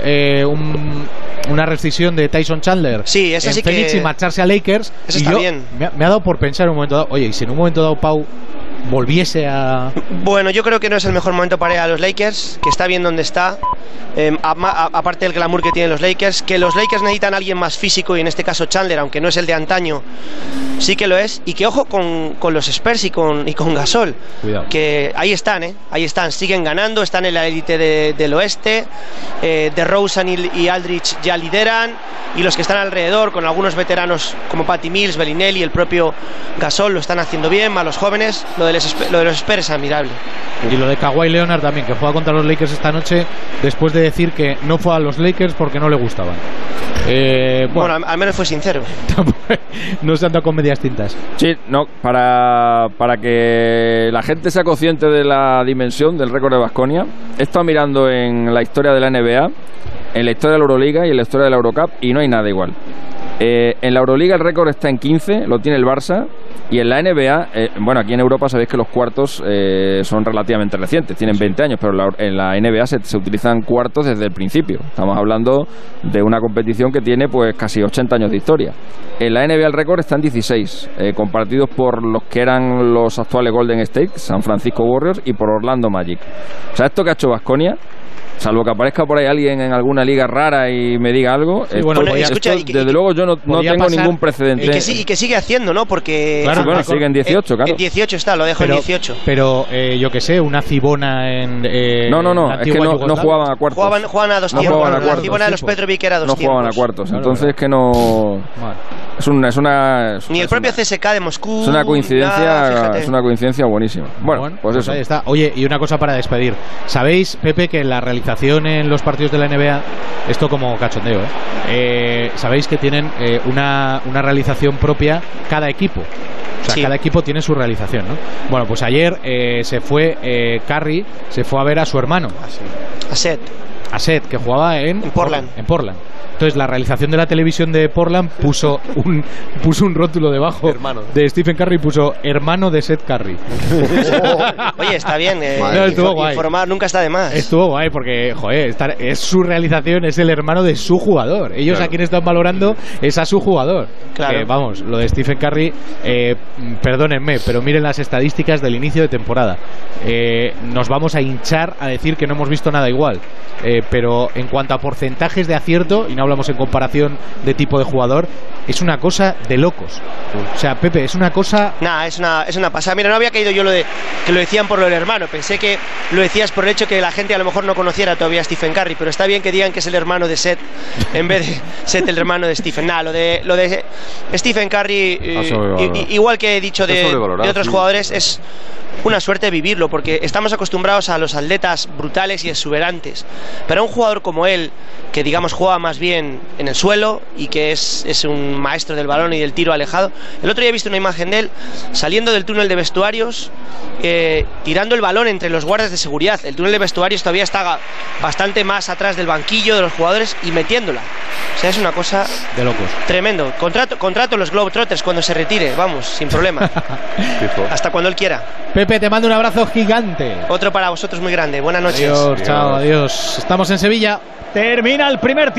una rescisión de Tyson Chandler
en
Phoenix y marcharse a Lakers.
Eso está bien.
Me ha dado por pensar en un momento dado, oye, y si en un momento dado Pau volviese a...
Bueno, yo creo que no es el mejor momento para ir a los Lakers, que está bien donde está, aparte del glamour que tienen los Lakers, que los Lakers necesitan a alguien más físico, y en este caso Chandler, aunque no es el de antaño, sí que lo es, y que ojo con los Spurs y con Gasol.
Cuidado.
Que ahí están, siguen ganando, están en la élite del oeste, DeRozan y Aldridge ya lideran, y los que están alrededor, con algunos veteranos como Patty Mills, Bellinelli, el propio Gasol, lo están haciendo bien, más los jóvenes. Lo de los Spurs es admirable.
Y lo de Kawhi Leonard también, que juega contra los Lakers esta noche, después de decir que no fue a los Lakers porque no le gustaban.
Bueno, al menos fue sincero.
No se anda con medias tintas.
Sí, no, para que la gente sea consciente de la dimensión del récord de Baskonia, he estado mirando en la historia de la NBA, en la historia de la Euroliga y en la historia de la Eurocup, y no hay nada igual. En la Euroliga el récord está en 15, lo tiene el Barça, y en la NBA, bueno, aquí en Europa sabéis que los cuartos son relativamente recientes, tienen 20 años, pero en la NBA se utilizan cuartos desde el principio. Estamos hablando de una competición que tiene pues casi 80 años de historia. En la NBA el récord está en 16, compartidos por los que eran los actuales Golden State, San Francisco Warriors, y por Orlando Magic. O sea, esto que ha hecho Baskonia, salvo que aparezca por ahí alguien en alguna liga rara y me diga algo,
sí, bueno,
desde luego yo no tengo ningún precedente.
Y que sigue haciendo, ¿no? Porque
claro, bueno, sigue en 18, claro.
En 18 está, lo dejo en 18.
Pero yo que sé, una Cibona en...
No, es que no jugaban a cuartos.
Jugaban a dos tiempos. La Cibona de los Petrovic era dos tiempos.
No jugaban a cuartos, entonces que no... Es una
ni el propio CSKA de Moscú.
Es una coincidencia buenísima. Bueno, pues eso.
Ahí está. Oye, y una cosa para despedir. ¿Sabéis, Pepe, que la realización en los partidos de la NBA, esto como cachondeo, sabéis que tienen una realización propia cada equipo? O sea, cada equipo tiene su realización, ¿no? Bueno, pues ayer se fue Curry, se fue a ver a su hermano.
A
Seth, que jugaba en
Portland.
Entonces la realización de la televisión de Portland puso un rótulo debajo de Stephen Curry y puso hermano de Seth Curry.
Oye, está bien.
Informar
nunca está de más.
Estuvo guay porque, joder, es su realización, es el hermano de su jugador. Ellos a quien están valorando es a su jugador.
Claro.
Que, vamos, lo de Stephen Curry, perdónenme, pero miren las estadísticas del inicio de temporada. Nos vamos a hinchar a decir que no hemos visto nada igual. Pero en cuanto a porcentajes de acierto, y no hablamos en comparación de tipo de jugador, es una cosa de locos. O sea, Pepe, es una cosa...
Nah, es una pasada. Mira, no había caído yo lo de que lo decían por lo del hermano. Pensé que lo decías por el hecho que la gente a lo mejor no conociera todavía a Stephen Curry, pero está bien que digan que es el hermano de Seth en vez de Seth el hermano de Stephen. Nah, lo de Stephen Curry, igual que he dicho de otros jugadores, es una suerte vivirlo, porque estamos acostumbrados a los atletas brutales y exuberantes, pero a un jugador como él, que digamos juega más bien en el suelo y que es un maestro del balón y del tiro alejado. El otro día he visto una imagen de él saliendo del túnel de vestuarios, tirando el balón entre los guardias de seguridad. El túnel de vestuarios todavía está bastante más atrás del banquillo de los jugadores y metiéndola. O sea, es una cosa
de locos.
Tremendo. Contrato los Globetrotters cuando se retire, vamos, sin problema. Hasta cuando él quiera.
Pepe, te mando un abrazo gigante.
Otro para vosotros muy grande. Buenas noches.
Adiós, chao, adiós. Estamos en Sevilla.
Termina el primer tiempo en el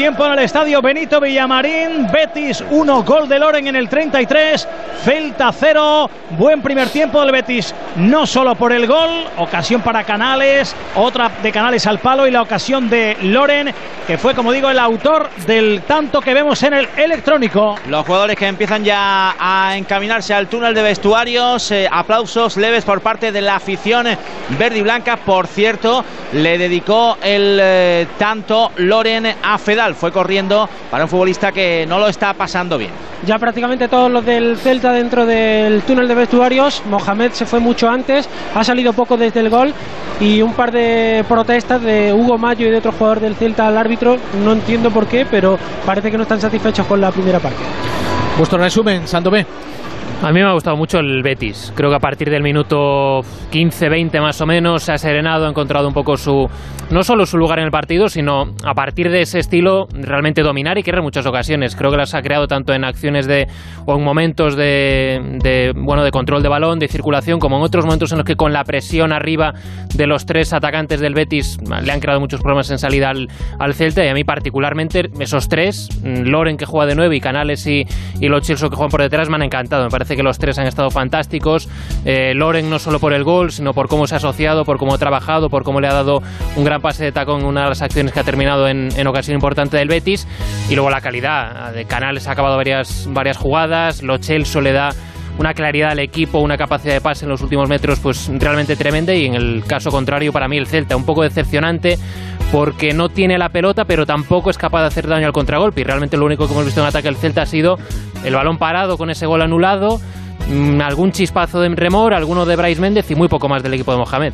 estadio Benito Villamarín. Betis 1, gol de Loren en el 33, Celta 0. Buen primer tiempo del Betis, no solo por el gol, ocasión para Canales, otra de Canales al palo y la ocasión de Loren, que fue, como digo, el autor del tanto que vemos en el electrónico.
Los jugadores que empiezan ya a encaminarse al túnel de vestuarios, aplausos leves por parte de la afición verde y blanca. Por cierto, le dedicó el tanto Loren a Fedal, fue corriendo para un futbolista que no lo está pasando bien.
Ya prácticamente todos los del Celta dentro del túnel de vestuarios. Mohamed se fue mucho antes, ha salido poco desde el gol, y un par de protestas de Hugo Mayo y de otro jugador del Celta al árbitro. No entiendo por qué, pero parece que no están satisfechos con la primera parte.
Vuestro resumen, Santomé.
A mí me ha gustado mucho el Betis. Creo que a partir del minuto 15-20 más o menos se ha serenado, ha encontrado un poco no solo su lugar en el partido, sino a partir de ese estilo realmente dominar y crear muchas ocasiones. Creo que las ha creado tanto en acciones o en momentos de control de balón, de circulación, como en otros momentos en los que con la presión arriba de los tres atacantes del Betis le han creado muchos problemas en salida al Celta. Y a mí particularmente esos tres, Loren, que juega de 9, y Canales y Lo Celso, que juegan por detrás, me han encantado. Me parece que los tres han estado fantásticos. Loren no solo por el gol, sino por cómo se ha asociado, por cómo ha trabajado, por cómo le ha dado un gran pase de tacón en una de las acciones que ha terminado en ocasión importante del Betis. Y luego la calidad de Canales, ha acabado varias jugadas. Lo Celso le da una claridad al equipo, una capacidad de pase en los últimos metros pues realmente tremenda. Y en el caso contrario, para mí el Celta un poco decepcionante, porque no tiene la pelota, pero tampoco es capaz de hacer daño al contragolpe. Y realmente lo único que hemos visto en ataque del Celta ha sido el balón parado con ese gol anulado, algún chispazo de Remor, alguno de Brais Méndez y muy poco más del equipo de Mohamed.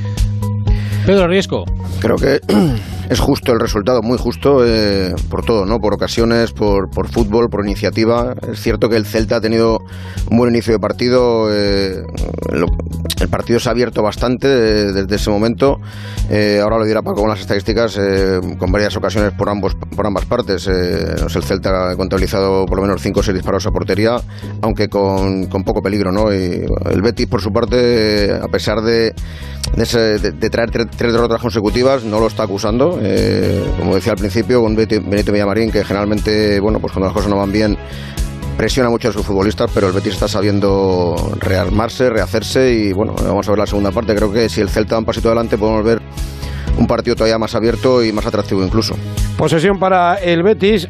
Pedro Riesco.
Creo que es justo el resultado, muy justo, por todo, ¿no? Por ocasiones, por fútbol, por iniciativa. Es cierto que el Celta ha tenido un buen inicio de partido. El partido se ha abierto bastante desde ese momento. Ahora lo dirá Paco con las estadísticas, con varias ocasiones por ambas partes. El Celta ha contabilizado por lo menos 5 o 6 disparos a portería, aunque con poco peligro, ¿no? Y el Betis, por su parte, a pesar de traer tres derrotas consecutivas, no lo está acusando. Como decía al principio, con Benito Villamarín, que generalmente, pues cuando las cosas no van bien, presiona mucho a sus futbolistas, pero el Betis está sabiendo rearmarse, rehacerse, y vamos a ver la segunda parte. Creo que si el Celta da un pasito adelante, podemos ver un partido todavía más abierto y más atractivo incluso.
Posesión para el Betis,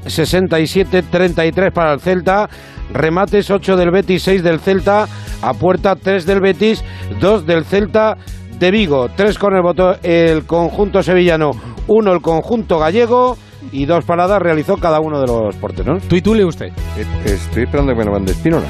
67-33 para el Celta. Remates, 8 del Betis, 6 del Celta. A puerta, 3 del Betis, 2 del Celta de Vigo. 3 con el conjunto sevillano, 1 el conjunto gallego, y 2 paradas realizó cada uno de los porteros.
¿Tú y tú, lee usted?
Estoy esperando que me lo mande Espínola.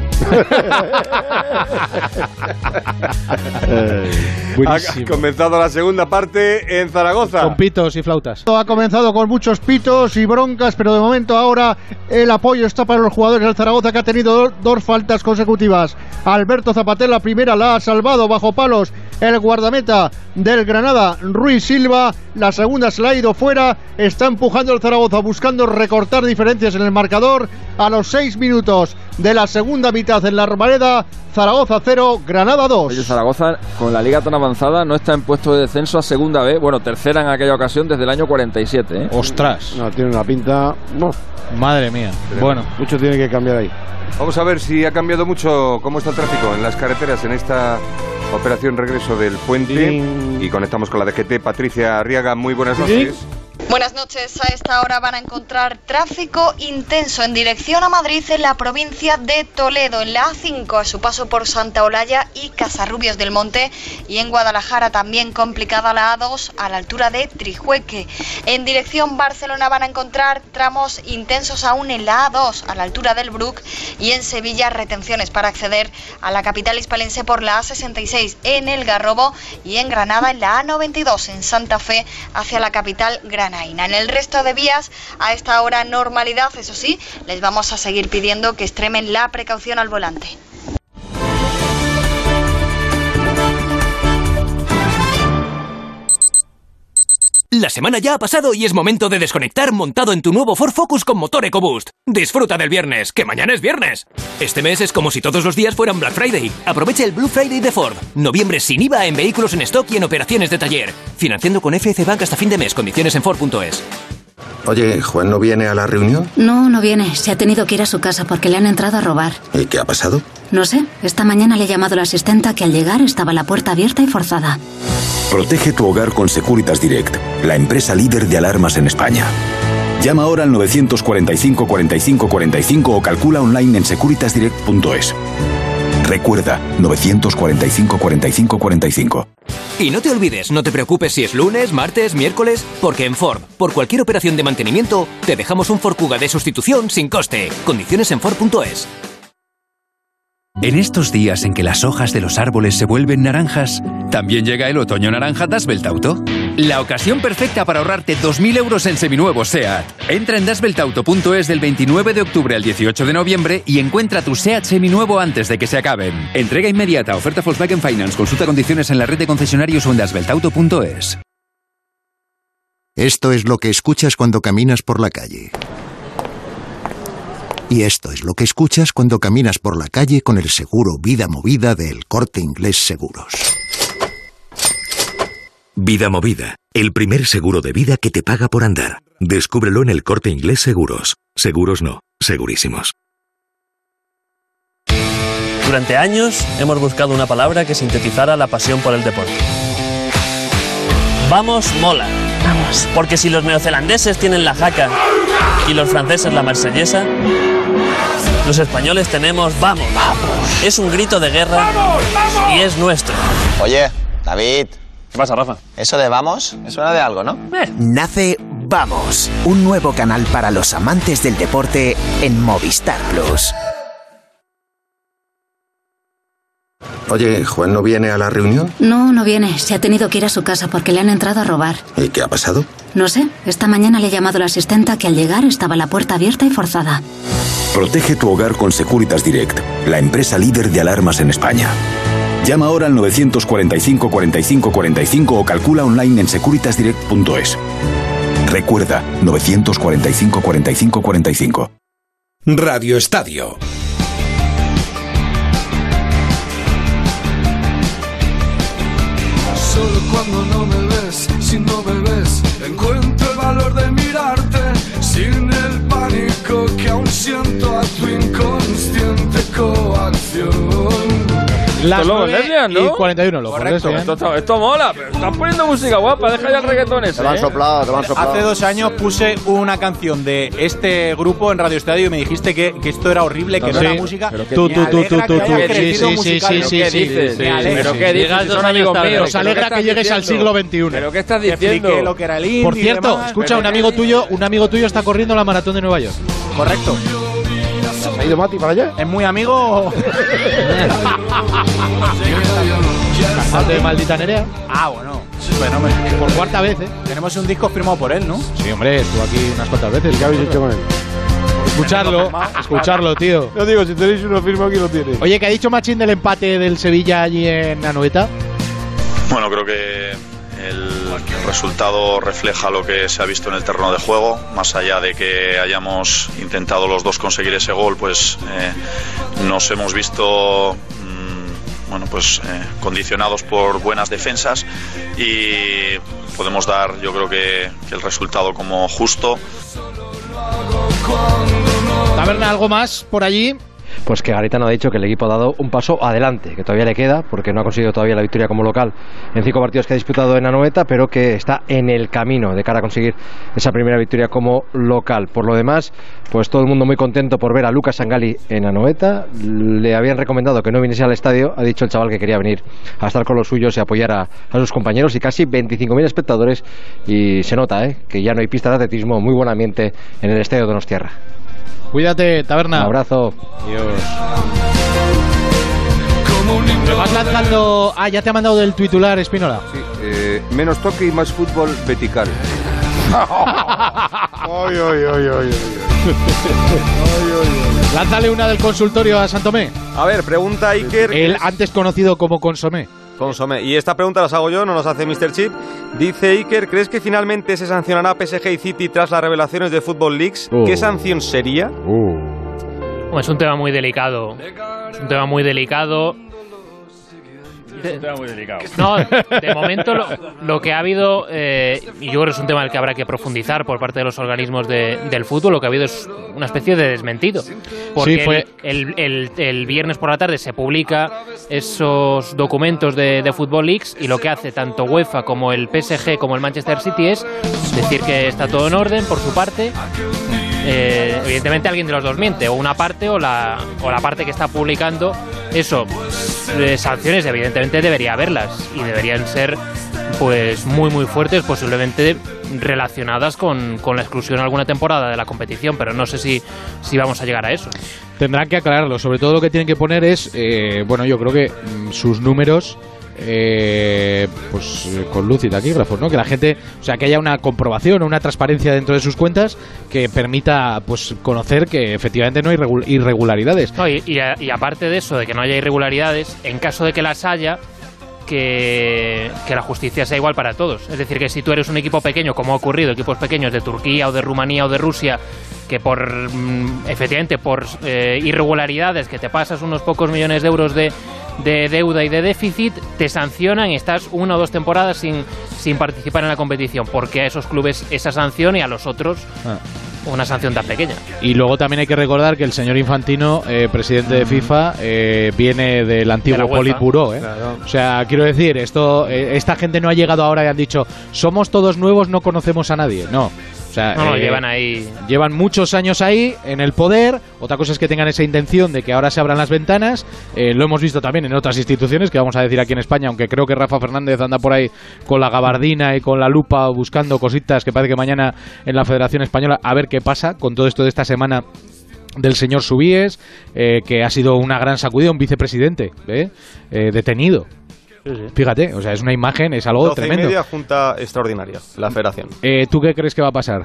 Ha comenzado la segunda parte en Zaragoza.
Con pitos y flautas.
Ha comenzado con muchos pitos y broncas, pero de momento ahora el apoyo está para los jugadores del Zaragoza, que ha tenido 2 faltas consecutivas. Alberto Zapater, la primera la ha salvado bajo palos el guardameta del Granada, Ruiz Silva. La segunda se la ha ido fuera. Está empujando el Zaragoza, buscando recortar diferencias en el marcador. A los 6 minutos de la segunda mitad en la Romareda, Zaragoza 0, Granada 2.
Oye, Zaragoza, con la liga tan avanzada, no está en puesto de descenso a segunda B. Tercera en aquella ocasión desde el año 47, ¿eh?
¡Ostras!
No, tiene una pinta... No.
Madre mía.
Mucho tiene que cambiar ahí.
Vamos a ver si ha cambiado mucho cómo está el tráfico en las carreteras en esta operación regreso del puente. Y conectamos con la DGT. Patricia Arriaga, muy buenas noches.
Buenas noches. A esta hora van a encontrar tráfico intenso en dirección a Madrid en la provincia de Toledo, en la A5 a su paso por Santa Olalla y Casarrubios del Monte, y en Guadalajara también complicada la A2 a la altura de Trijueque. En dirección Barcelona van a encontrar tramos intensos aún en la A2 a la altura del Bruc, y en Sevilla retenciones para acceder a la capital hispalense por la A66 en El Garrobo, y en Granada en la A92 en Santa Fe hacia la capital Granada. En el resto de vías, a esta hora normalidad, eso sí, les vamos a seguir pidiendo que extremen la precaución al volante.
La semana ya ha pasado y es momento de desconectar montado en tu nuevo Ford Focus con motor EcoBoost. Disfruta del viernes, que mañana es viernes. Este mes es como si todos los días fueran Black Friday. Aprovecha el Blue Friday de Ford. Noviembre sin IVA en vehículos en stock y en operaciones de taller. Financiando con FCBank hasta fin de mes. Condiciones en Ford.es.
Oye, ¿Juan no viene a la reunión?
No, no viene. Se ha tenido que ir a su casa porque le han entrado a robar.
¿Y qué ha pasado?
No sé. Esta mañana le he llamado a la asistenta que al llegar estaba la puerta abierta y forzada.
Protege tu hogar con Securitas Direct, la empresa líder de alarmas en España. Llama ahora al 945 45 45 o calcula online en securitasdirect.es. Recuerda, 945 45 45.
Y no te olvides, no te preocupes si es lunes, martes, miércoles, porque en Ford, por cualquier operación de mantenimiento, te dejamos un Ford Kuga de sustitución sin coste. Condiciones en Ford.es.
En estos días en que las hojas de los árboles se vuelven naranjas, también llega el otoño naranja Das Welt Auto. La ocasión perfecta para ahorrarte 2.000 euros en seminuevos SEAT. Entra en dasweltauto.es del 29 de octubre al 18 de noviembre y encuentra tu SEAT seminuevo antes de que se acaben. Entrega inmediata, oferta Volkswagen Finance. Consulta condiciones en la red de concesionarios o en dasweltauto.es.
Esto es lo que escuchas cuando caminas por la calle. Y esto es lo que escuchas cuando caminas por la calle con el seguro Vida Movida de El Corte Inglés Seguros.
Vida Movida, el primer seguro de vida que te paga por andar. Descúbrelo en El Corte Inglés Seguros. Seguros no, segurísimos.
Durante años hemos buscado una palabra que sintetizara la pasión por el deporte. Vamos mola. Vamos. Porque si los neozelandeses tienen la jaca y los franceses la marsellesa, los españoles tenemos vamos. Vamos. Es un grito de guerra. ¡Vamos, vamos! Y es nuestro.
Oye, David.
¿Qué pasa, Rafa?
Eso de vamos, me suena de algo, ¿no?
Nace Vamos, un nuevo canal para los amantes del deporte en Movistar Plus.
Oye, ¿Juan no viene a la reunión?
No, no viene. Se ha tenido que ir a su casa porque le han entrado a robar.
¿Y qué ha pasado?
No sé. Esta mañana le he llamado a la asistenta que al llegar estaba la puerta abierta y forzada.
Protege tu hogar con Securitas Direct, la empresa líder de alarmas en España. Llama ahora al 945 45 45 o calcula online en securitasdirect.es. Recuerda, 945 45 45.
Radio Estadio.
Solo cuando no me ves, si no me ves, encuentro el valor de mirarte, sin el pánico que aún siento a tu inconsciente coacción.
Las 9
y 41, lo
correcto. Esto mola, pero estás poniendo música guapa, deja ya el reggaetón ese.
Te lo han soplado.
Hace 2 años puse una canción de este grupo en Radio Estadio y me dijiste que esto era horrible, que no era música.
Tú.
Sí.
Pero qué dices, son amigos míos.
Nos alegra que llegues al siglo XXI.
Pero qué estás diciendo.
Lo que era el indie. Por cierto, escucha, un amigo tuyo está corriendo la maratón de Nueva York. Correcto.
¿Ha ido Mati para allá?
¿Es muy amigo? ¿Cantante de Maldita Nerea? Ah, bueno. Por 4ª vez, ¿eh? Tenemos un disco firmado por él, ¿no? Sí, hombre, estuvo aquí unas cuantas veces.
¿Qué habéis hecho con él?
Escucharlo, tío.
Yo digo, si tenéis uno firmado, aquí lo tiene.
Oye, ¿qué ha dicho Machín del empate del Sevilla allí en Anoeta?
Bueno, creo que el resultado refleja lo que se ha visto en el terreno de juego. Más allá de que hayamos intentado los dos conseguir ese gol, pues nos hemos visto condicionados por buenas defensas y podemos dar, yo creo que el resultado como justo.
Taberna, ¿algo más por allí?
Pues que Garitano ha dicho que el equipo ha dado un paso adelante, que todavía le queda, porque no ha conseguido todavía la victoria como local en 5 partidos que ha disputado en Anoeta, pero que está en el camino de cara a conseguir esa primera victoria como local. Por lo demás, pues todo el mundo muy contento por ver a Lucas Sangali en Anoeta. Le habían recomendado que no viniese al estadio, ha dicho el chaval que quería venir a estar con los suyos y apoyar a sus compañeros, y casi 25.000 espectadores, y se nota que ya no hay pista de atletismo, muy buen ambiente en el estadio Donostiarra.
Cuídate, Taberna.
Un abrazo.
Adiós. Me vas lanzando. Ah, ya te ha mandado del titular, Espínola.
Sí, menos toque y más fútbol vertical.
Lánzale una del consultorio a Santomé.
A ver, pregunta Iker.
El antes conocido como Consomé.
Y esta pregunta las hago yo, no las hace Mr. Chip. Dice Iker, ¿crees que finalmente se sancionará PSG y City tras las revelaciones de Football Leaks? ¿Qué sanción sería?
Es un tema muy delicado.
Es un tema muy delicado.
No, de momento lo que ha habido, y yo creo que es un tema en el que habrá que profundizar por parte de los organismos del fútbol, lo que ha habido es una especie de desmentido. Porque
sí,
el viernes por la tarde se publica esos documentos de Football Leaks, y lo que hace tanto UEFA como el PSG como el Manchester City es decir que está todo en orden por su parte. Evidentemente alguien de los dos miente, o una parte o la parte que está publicando eso. Sanciones evidentemente debería haberlas, y deberían ser pues muy muy fuertes, posiblemente relacionadas con la exclusión alguna temporada de la competición, pero no sé si vamos a llegar a eso.
Tendrán que aclararlo. Sobre todo lo que tienen que poner es, bueno, yo creo que sus números pues con luz y taquígrafos, ¿no? Que la gente, o sea, que haya una comprobación o una transparencia dentro de sus cuentas que permita pues conocer que efectivamente no hay irregularidades.
No, y aparte de eso, de que no haya irregularidades, en caso de que las haya, que la justicia sea igual para todos. Es decir, que si tú eres un equipo pequeño, como ha ocurrido, equipos pequeños de Turquía o de Rumanía o de Rusia, que efectivamente por irregularidades, que te pasas unos pocos millones de euros de deuda y de déficit, te sancionan y estás 1 o 2 temporadas sin participar en la competición, porque a esos clubes esa sanción y a los otros una sanción tan pequeña.
Y luego también hay que recordar que el señor Infantino, presidente de FIFA, viene del antiguo Politburó, ¿eh? Claro. O sea, quiero decir, esta gente no ha llegado ahora y han dicho somos todos nuevos, no conocemos a nadie. No. O sea,
llevan ahí.
Llevan muchos años ahí en el poder. Otra cosa es que tengan esa intención de que ahora se abran las ventanas. Lo hemos visto también en otras instituciones, que vamos a decir aquí en España, aunque creo que Rafa Fernández anda por ahí con la gabardina y con la lupa buscando cositas que parece que mañana en la Federación Española, a ver qué pasa con todo esto de esta semana del señor Subíes, que ha sido una gran sacudida, un vicepresidente detenido. Fíjate, o sea, es una imagen, es algo
12:30
tremendo.
junta extraordinaria, la Federación.
¿Tú qué crees que va a pasar?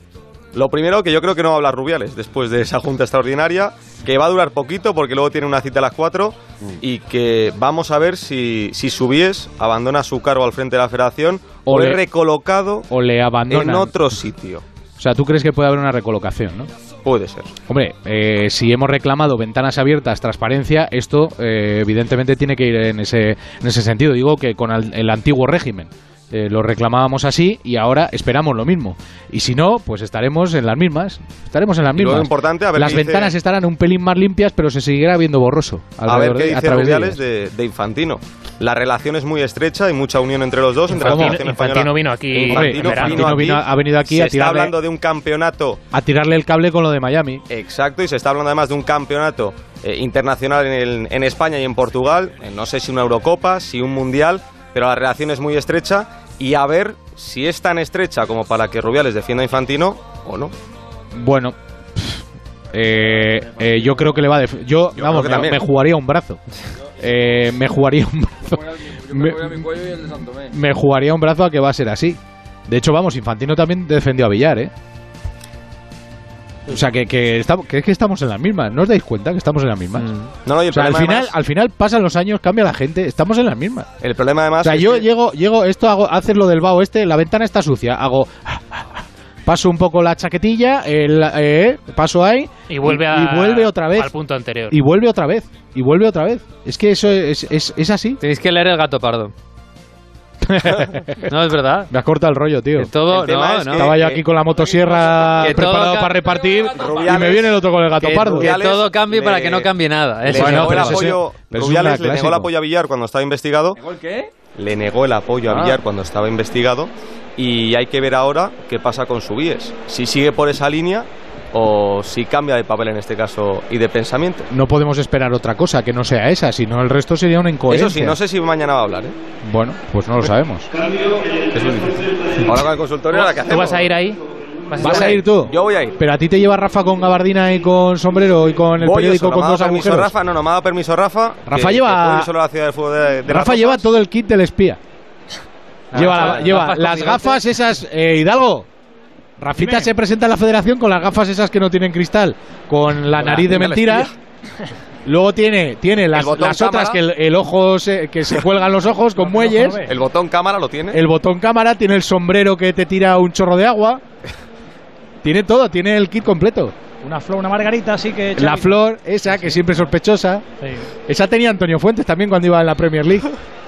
Lo primero, que yo creo que no va a hablar Rubiales después de esa junta extraordinaria, que va a durar poquito porque luego tiene una cita a las 4, y que vamos a ver si Subíes abandona su cargo al frente de la Federación o es recolocado
o le abandonan
en otro sitio.
O sea, ¿tú crees que puede haber una recolocación, no?
Puede ser.
Hombre, si hemos reclamado ventanas abiertas, transparencia, esto evidentemente tiene que ir en ese sentido. Digo que con el antiguo régimen lo reclamábamos así y ahora esperamos lo mismo. Y si no, pues estaremos en las mismas.
Lo importante, a ver,
las ventanas estarán un pelín más limpias, pero se seguirá viendo borroso.
A ver qué dice Rubiales de Infantino. La relación es muy estrecha, hay mucha unión entre los dos.
Infantino vino aquí.
Ha venido aquí a tirarle.
Se está hablando de un campeonato.
A tirarle el cable con lo de Miami.
Exacto, y se está hablando además de un campeonato internacional en España y en Portugal. No sé si una Eurocopa, si un Mundial, pero la relación es muy estrecha, y a ver si es tan estrecha como para que Rubiales defienda a Infantino o no.
Bueno, yo creo que le va a yo vamos, me jugaría un brazo. Me jugaría un brazo a que va a ser así. De hecho, vamos, Infantino también defendió a Villar, ¿eh? O sea, que estamos en las mismas. ¿No os dais cuenta que estamos en las mismas?
No, y
o sea, al final pasan los años, cambia la gente, estamos en las mismas.
El problema además,
o sea, yo llego haces lo del vaho la ventana está sucia, paso un poco la chaquetilla, paso ahí
y vuelve
otra vez
al punto anterior.
Y vuelve otra vez. Es que eso es así.
Tenéis que leer El Gato Pardo. No, es verdad.
Me has cortado el rollo, tío. Estaba yo aquí con la motosierra preparado para repartir Rubiales, y me viene el otro con el gato pardo.
Que todo cambie para que no cambie nada.
Rubiales le negó el apoyo a Villar cuando estaba investigado.
¿Negó el qué?
Le negó el apoyo a Villar cuando estaba investigado, y hay que ver ahora qué pasa con Subíes. Si sigue por esa línea o si cambia de papel en este caso y de pensamiento.
No podemos esperar otra cosa que no sea esa, sino el resto sería una incoherencia.
Eso sí, no sé si mañana va a hablar, ¿eh?
Bueno, pues no lo sabemos.
Es muy difícil. Ahora con el consultorio, ¿qué hacemos?
¿Tú vas a ir ahí?
¿Vas a ir tú?
Yo voy a ir.
Pero a ti te lleva Rafa con gabardina y con sombrero y con el periódico con dos agujeros.
Rafa, no me ha dado permiso Rafa.
Rafa lleva
solo la ciudad de fútbol de
Rafa lleva todo el kit del espía. Lleva las gafas esas, Hidalgo. Rafita se presenta en la Federación con las gafas esas que no tienen cristal, con la nariz de mentira. Luego tiene las otras que el ojo que se cuelgan los ojos con muelles.
El botón cámara lo tiene.
El botón cámara, tiene el sombrero que te tira un chorro de agua. Tiene todo, tiene el kit completo.
Una flor, una margarita, así que...
La flor, esa que siempre es sospechosa. Sí. Esa tenía Antonio Fuentes también cuando iba en la Premier League.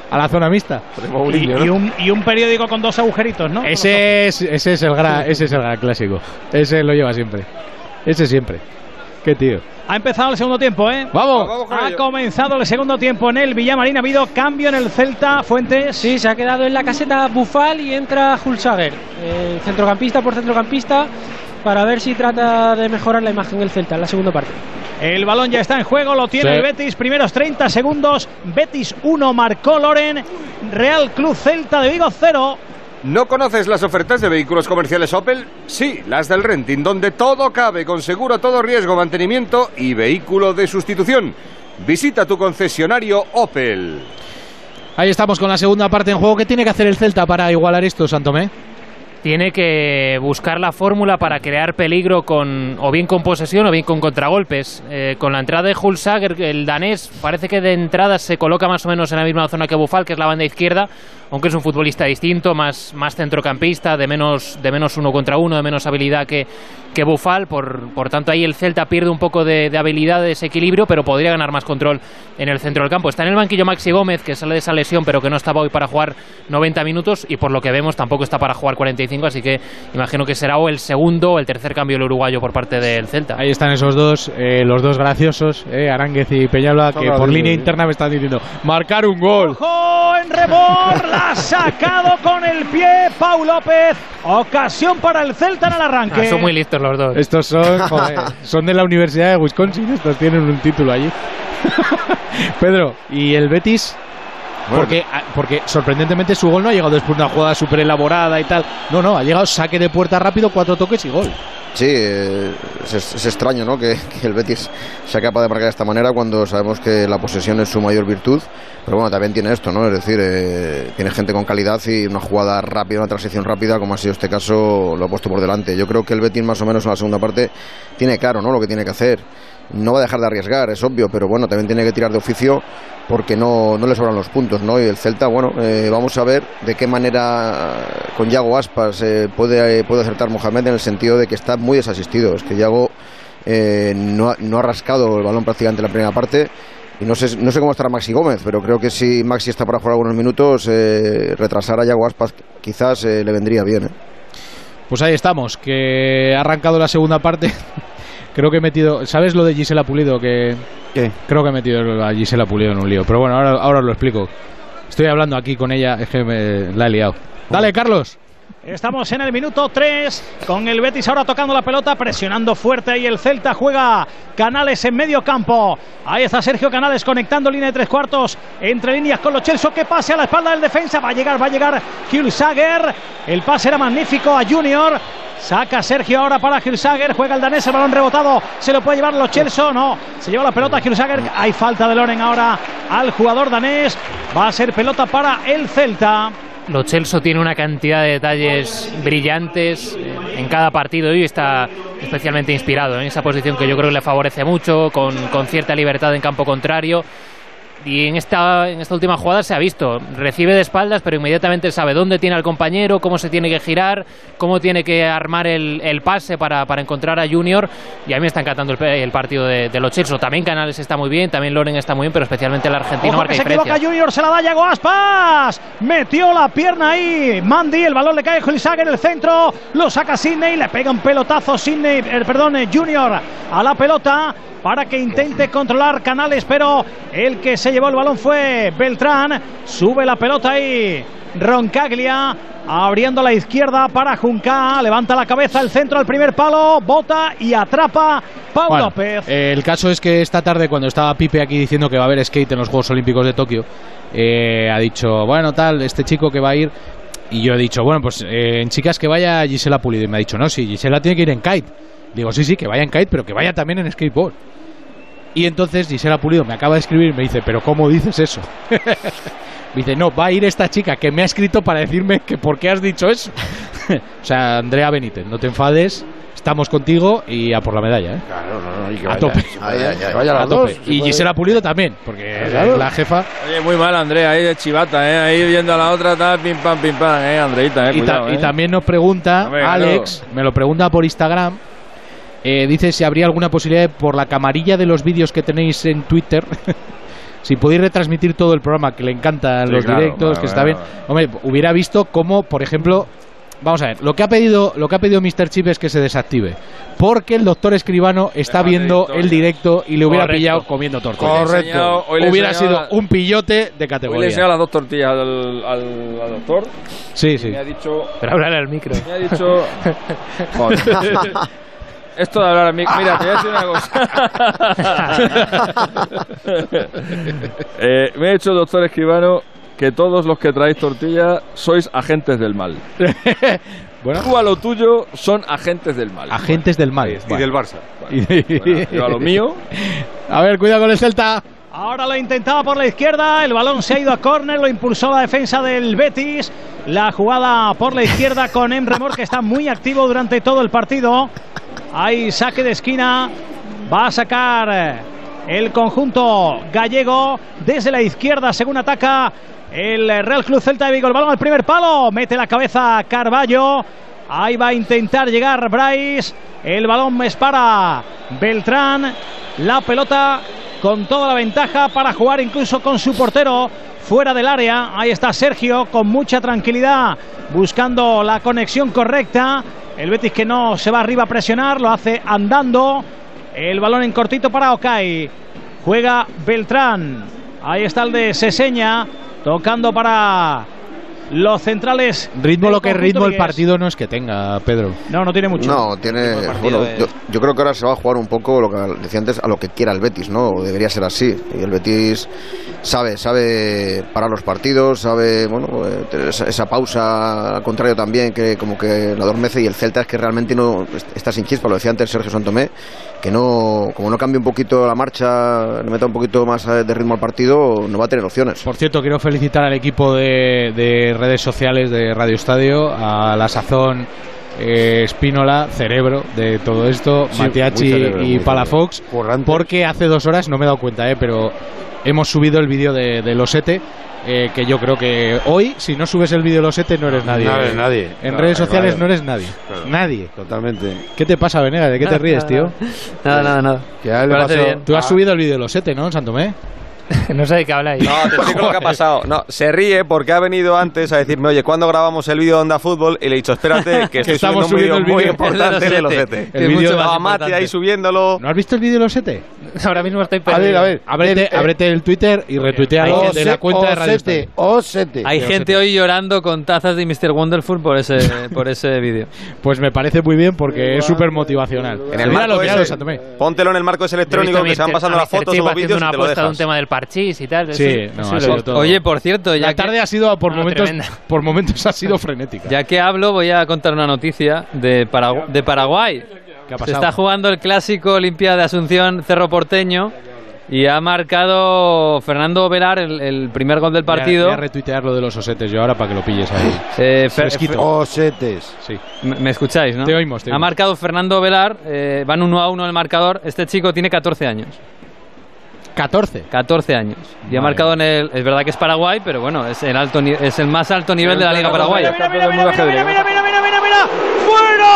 a la zona mixta.
Y un periódico con 2 agujeritos, ¿no?
Ese es el gran clásico. Ese lo lleva siempre. Ese siempre. Qué tío.
Ha empezado el segundo tiempo, ¿eh?
¡Vamos!
Ha comenzado el segundo tiempo en el Villamarín. Ha habido cambio en el Celta. Fuentes.
Sí, se ha quedado en la caseta Bufal y entra Hulsager, centrocampista por centrocampista, para ver si trata de mejorar la imagen del Celta en la segunda parte.
El balón ya está en juego, lo tiene el Betis. Primeros 30 segundos. Betis 1, marcó Loren. Real Club Celta de Vigo 0.
¿No conoces las ofertas de vehículos comerciales Opel? Sí, las del renting, donde todo cabe, con seguro a todo riesgo, mantenimiento y vehículo de sustitución. Visita tu concesionario Opel.
Ahí estamos con la segunda parte en juego. ¿Qué tiene que hacer el Celta para igualar esto, Santomé?
Tiene que buscar la fórmula para crear peligro o bien con posesión o bien con contragolpes. Con la entrada de Hulsager, el danés parece que de entrada se coloca más o menos en la misma zona que Bufal, que es la banda izquierda, aunque es un futbolista distinto, más centrocampista, de menos 1 contra 1, de menos habilidad que Bufal. Por tanto, ahí el Celta pierde un poco de habilidad, de desequilibrio, pero podría ganar más control en el centro del campo. Está en el banquillo Maxi Gómez, que sale de esa lesión, pero que no estaba hoy para jugar 90 minutos, y por lo que vemos tampoco está para jugar 45, así que imagino que será o el segundo o el tercer cambio del uruguayo por parte del Celta.
Ahí están esos dos, los dos graciosos, Aránguez y Peñalba, que por línea interna me están diciendo marcar un gol.
¡Ojo en rebord! La ha sacado con el pie Pau López. Ocasión para el Celta en el arranque.
Son muy listos los dos.
Estos son de la Universidad de Wisconsin. Estos tienen un título allí. Pedro, ¿y el Betis? Porque sorprendentemente su gol no ha llegado después de una jugada súper elaborada y tal. No, ha llegado saque de puerta rápido, 4 toques y gol.
Sí, es extraño, ¿no? Que el Betis sea capaz de marcar de esta manera cuando sabemos que la posesión es su mayor virtud. Pero bueno, también tiene esto, ¿no? Es decir, tiene gente con calidad y una jugada rápida, una transición rápida, como ha sido este caso, lo ha puesto por delante. Yo creo que el Betis más o menos en la segunda parte tiene claro, ¿no? Lo que tiene que hacer. No va a dejar de arriesgar, es obvio, pero bueno, también tiene que tirar de oficio porque no le sobran los puntos, ¿no? Y el Celta, bueno, vamos a ver de qué manera con Yago Aspas puede acertar Mohamed, en el sentido de que está muy desasistido. Es que Yago no ha rascado el balón prácticamente en la primera parte. Y no sé cómo estará Maxi Gómez, pero creo que si Maxi está para jugar algunos minutos, retrasar a Yago Aspas quizás le vendría bien.
Pues ahí estamos, que ha arrancado la segunda parte. Creo que he metido... ¿Sabes lo de Gisela Pulido? ¿Qué? Creo que he metido a Gisela Pulido en un lío. Pero bueno, ahora os lo explico. Estoy hablando aquí con ella, es que la he liado. Dale, Carlos.
Estamos en el minuto 3 con el Betis ahora tocando la pelota, presionando fuerte ahí el Celta. Juega Canales en medio campo. Ahí está Sergio Canales conectando línea de 3 cuartos entre líneas con Lo Celso, que pase a la espalda del defensa. Va a llegar Hulsager. El pase era magnífico a Junior. Saca Sergio ahora para Hulsager. Juega el danés, el balón rebotado. Se lo puede llevar Lo Celso. No, se lleva la pelota Hulsager. Hay falta de Loren ahora al jugador danés. Va a ser pelota para el Celta.
Lo Celso tiene una cantidad de detalles brillantes en cada partido y está especialmente inspirado en esa posición que yo creo que le favorece mucho, con cierta libertad en campo contrario. Y en esta última jugada se ha visto, recibe de espaldas, pero inmediatamente sabe dónde tiene al compañero, cómo se tiene que girar, cómo tiene que armar el pase para encontrar a Junior. Y a mí me está encantando el partido de Lo Celso. También Canales está muy bien, también Loren está muy bien, pero especialmente el argentino marca diferencia.
Se equivoca Junior, se la da Yago Aspas. Metió la pierna ahí Mandy, el balón le cae a Hulsager en el centro, lo saca Sidney, le pega un pelotazo Junior a la pelota para que intente controlar Canales, pero el que se llevó el balón fue Beltrán. Sube la pelota ahí Roncaglia, abriendo a la izquierda para Junca, levanta la cabeza, el centro al primer palo, bota y atrapa Pau López.
El caso es que esta tarde, cuando estaba Pipe aquí diciendo que va a haber skate en los Juegos Olímpicos de Tokio, ha dicho, bueno, tal, este chico que va a ir, y yo he dicho, bueno, pues en chicas que vaya Gisela Pulido, y me ha dicho, no, sí, Gisela tiene que ir en kite. Digo, sí, que vaya en kite, pero que vaya también en skateboard. Y entonces Gisela Pulido me acaba de escribir y me dice, ¿pero cómo dices eso? Me dice, no, va a ir esta chica que me ha escrito para decirme que por qué has dicho eso. O sea, Andrea Benítez, no te enfades, estamos contigo y a por la medalla, ¿eh?
Claro, no, y que
a
vaya,
tope.
Vaya a
tope.
dos,
Y Gisela Pulido también, porque
claro,
la jefa...
Oye, muy mal, Andrea, ahí de chivata, ahí viendo a la otra, tal, pim pam, Andreita, cuidado,
y también nos pregunta, Alex, me lo pregunta por Instagram, dice si habría alguna posibilidad por la camarilla de los vídeos que tenéis en Twitter si podéis retransmitir todo el programa, que le encantan los directos, que está bien. Hombre, hubiera visto cómo, por ejemplo, vamos a ver, lo que ha pedido Mr. Chip es que se desactive, porque el doctor Escribano está viendo el directo y le hubiera pillado comiendo tortillas.
Correcto.
Hubiera sido un pillote de categoría.
Hoy le he enseñado las 2 tortillas al doctor.
Sí, sí.
Me ha dicho...
Pero háblale al micro.
Me ha dicho... Joder. Esto de hablar al micro... Mira, te voy a decir una cosa. Me ha dicho el doctor Escribano que todos los que traéis tortillas sois agentes del mal.
Bueno.
Tú a lo tuyo son agentes del mal.
Agentes del mal.
Y del Barça.
Bueno, yo a lo mío...
A ver, cuidado con el Celta.
Ahora lo intentaba por la izquierda, el balón se ha ido a córner, lo impulsó la defensa del Betis. La jugada por la izquierda con Emre Mor, que está muy activo durante todo el partido. Hay saque de esquina, va a sacar el conjunto gallego desde la izquierda según ataca el Real Club Celta de Vigo. El balón al primer palo, mete la cabeza Carballo. Ahí va a intentar llegar Bryce. El balón es para Beltrán. La pelota con toda la ventaja para jugar incluso con su portero fuera del área. Ahí está Sergio con mucha tranquilidad buscando la conexión correcta. El Betis que no se va arriba a presionar, lo hace andando. El balón en cortito para Okay. Juega Beltrán. Ahí está el de Seseña tocando para los centrales.
Ritmo, lo que es ritmo el partido no es que tenga, Pedro.
No tiene mucho.
No, tiene. Bueno, yo creo que ahora se va a jugar un poco, lo que decía antes, a lo que quiera el Betis, ¿no? Debería ser así. Y el Betis sabe parar los partidos, sabe, bueno, esa pausa al contrario también, que como que la adormece. Y el Celta es que realmente no está sin chispa, lo decía antes Sergio Santomé, que no, como no cambie un poquito la marcha, le meta un poquito más de ritmo al partido, no va a tener opciones.
Por cierto, quiero felicitar al equipo de redes sociales de Radio Estadio, a la sazón Espínola, cerebro de todo esto, sí, Matiachi y Palafox, porque hace 2 horas, no me he dado cuenta, pero hemos subido el vídeo de Losete, que yo creo que hoy, si no subes el vídeo de Losete, no eres nadie.
No eres nadie.
En redes sociales no eres nadie.
Claro.
Nadie.
Totalmente.
¿Qué te pasa, Venegas? ¿De qué te ríes, tío?
Nada.
Que a él le pasó...
Tú has subido el vídeo de Losete, ¿no, en Santomé?
No sé de qué habláis.
No, te explico lo que ha pasado. No, se ríe porque ha venido antes a decirme, oye, ¿cuándo grabamos el vídeo de Onda Fútbol? Y le he dicho, espérate, que estoy subiendo un vídeo muy importante de Losete.
El vídeo
de Mati ahí subiéndolo.
¿No has visto el vídeo de Losete?
Ahora mismo estoy perdido.
A ver, ábrete el Twitter y retuitealo de la cuenta de Radio
Osete.
Hay gente hoy llorando con tazas de Mr. Wonderful por ese vídeo.
Pues me parece muy bien porque es súper motivacional.
En el marco póntelo en el marco ese electrónico que se van pasando las fotos o los vídeos y te lo dejas.
Un tema del parchís y tal.
Sí,
Oye, por cierto,
la tarde ha sido por momentos ha sido frenética.
Ya que hablo, voy a contar una noticia de Paraguay.
¿Qué ha pasado?
Se está jugando el clásico Olimpia de Asunción Cerro Porteño y ha marcado Fernando Velar el primer gol del partido.
Voy a retuitear lo de los osetes yo ahora para que lo pilles ahí.
Osetes.
Sí.
¿Me escucháis, no?
Te oímos.
Ha marcado Fernando Velar, van 1-1 el marcador. Este chico tiene 14 años. 14 años. Y ha marcado en el... Es verdad que es Paraguay, pero bueno, es el más alto nivel de la Liga Paraguaya.
Mira. ¡Fuera!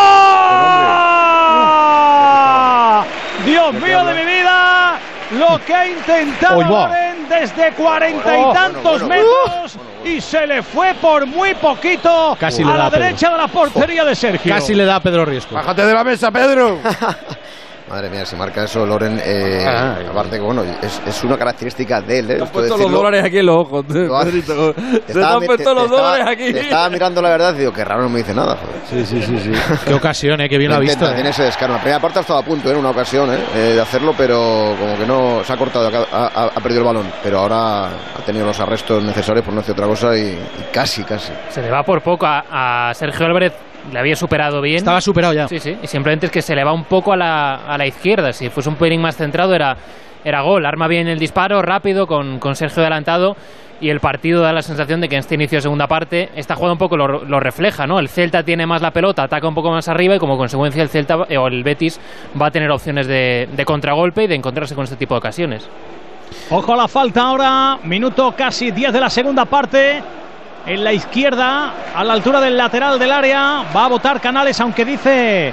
Dios mío de mi vida, lo que ha intentado Loren desde 40 y tantos metros y se le fue por muy poquito
casi
a la derecha de la portería de Sergio.
Casi le da a Pedro Riesco.
Bájate de la mesa, Pedro.
Madre mía, si marca eso Loren, aparte que bueno, es una característica de él.
Te has puesto los dólares aquí en los ojos. Se te han puesto los dólares aquí.
Te estaba mirando la verdad y digo, qué raro, no me dice nada. Joder.
Sí. Qué ocasión, que bien lo ha visto.
Tiene ese descaro. La primera parte ha estado a punto, en una ocasión, de hacerlo, pero como que no se ha cortado, ha perdido el balón. Pero ahora ha tenido los arrestos necesarios, por no decir otra cosa, y casi.
Se le va por poco a Sergio Álvarez. Le había superado bien.
Estaba superado ya.
Sí. Y simplemente es que se le va un poco a la izquierda. Si fuese un pelín más centrado era gol. Arma bien el disparo, rápido, con Sergio adelantado. Y el partido da la sensación de que en este inicio de segunda parte esta jugada un poco lo refleja, ¿no? El Celta tiene más la pelota, ataca un poco más arriba y como consecuencia el Celta o el Betis va a tener opciones de contragolpe y de encontrarse con este tipo de ocasiones.
Ojo a la falta ahora. Minuto casi 10 de la segunda parte. En la izquierda, a la altura del lateral del área, va a botar Canales, aunque dice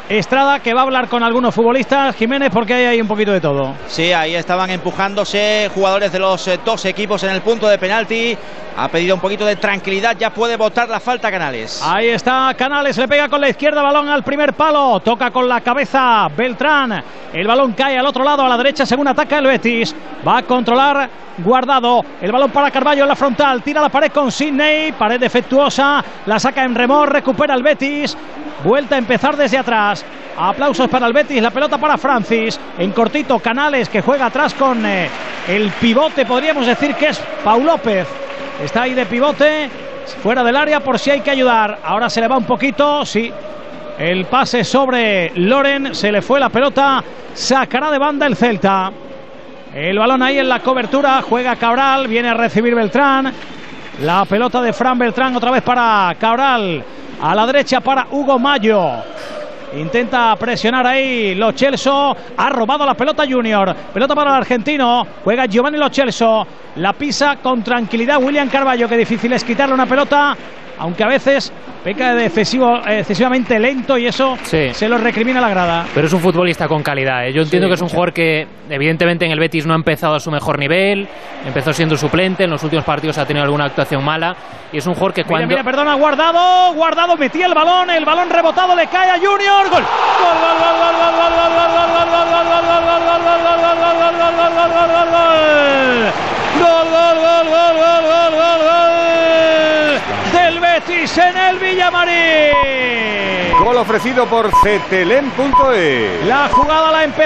Estrada, que va a hablar con algunos futbolistas, Jiménez, porque hay ahí un poquito de todo.
Sí, ahí estaban empujándose jugadores de los dos equipos en el punto de penalti. Ha pedido un poquito de tranquilidad, ya puede botar la falta Canales.
Ahí está Canales, le pega con la izquierda, balón al primer palo, toca con la cabeza Beltrán, el balón cae al otro lado, a la derecha según ataca el Betis, va a controlar Guardado, el balón para Carballo en la frontal, tira la pared con Sidney, pared defectuosa, la saca en remor, recupera el Betis, vuelta a empezar desde atrás. Aplausos para el Betis, la pelota para Francis, en cortito Canales, que juega atrás con el pivote, podríamos decir que es Pau López. Está ahí de pivote, fuera del área por si hay que ayudar. Ahora se le va un poquito, sí. El pase sobre Loren, se le fue la pelota, sacará de banda el Celta. El balón ahí en la cobertura, juega Cabral, viene a recibir Beltrán. La pelota de Fran Beltrán otra vez para Cabral. A la derecha para Hugo Mayo. Intenta presionar ahí Lo Celso. Ha robado la pelota Junior. Pelota para el argentino. Juega Giovanni Lo Celso. La pisa con tranquilidad William Carballo. Que difícil es quitarle una pelota, aunque a veces peca de excesivamente lento y eso se lo recrimina la grada.
Pero es un futbolista con calidad, ¿eh? Yo entiendo que es un jugador que evidentemente en el Betis no ha empezado a su mejor nivel, empezó siendo suplente, en los últimos partidos ha tenido alguna actuación mala y es un jugador que cuando...
Mira, perdona, Guardado metía el balón rebotado le cae a Junior, gol. Del Betis en el Villamarín.
Gol ofrecido por Cetelem.es.
La jugada la empezó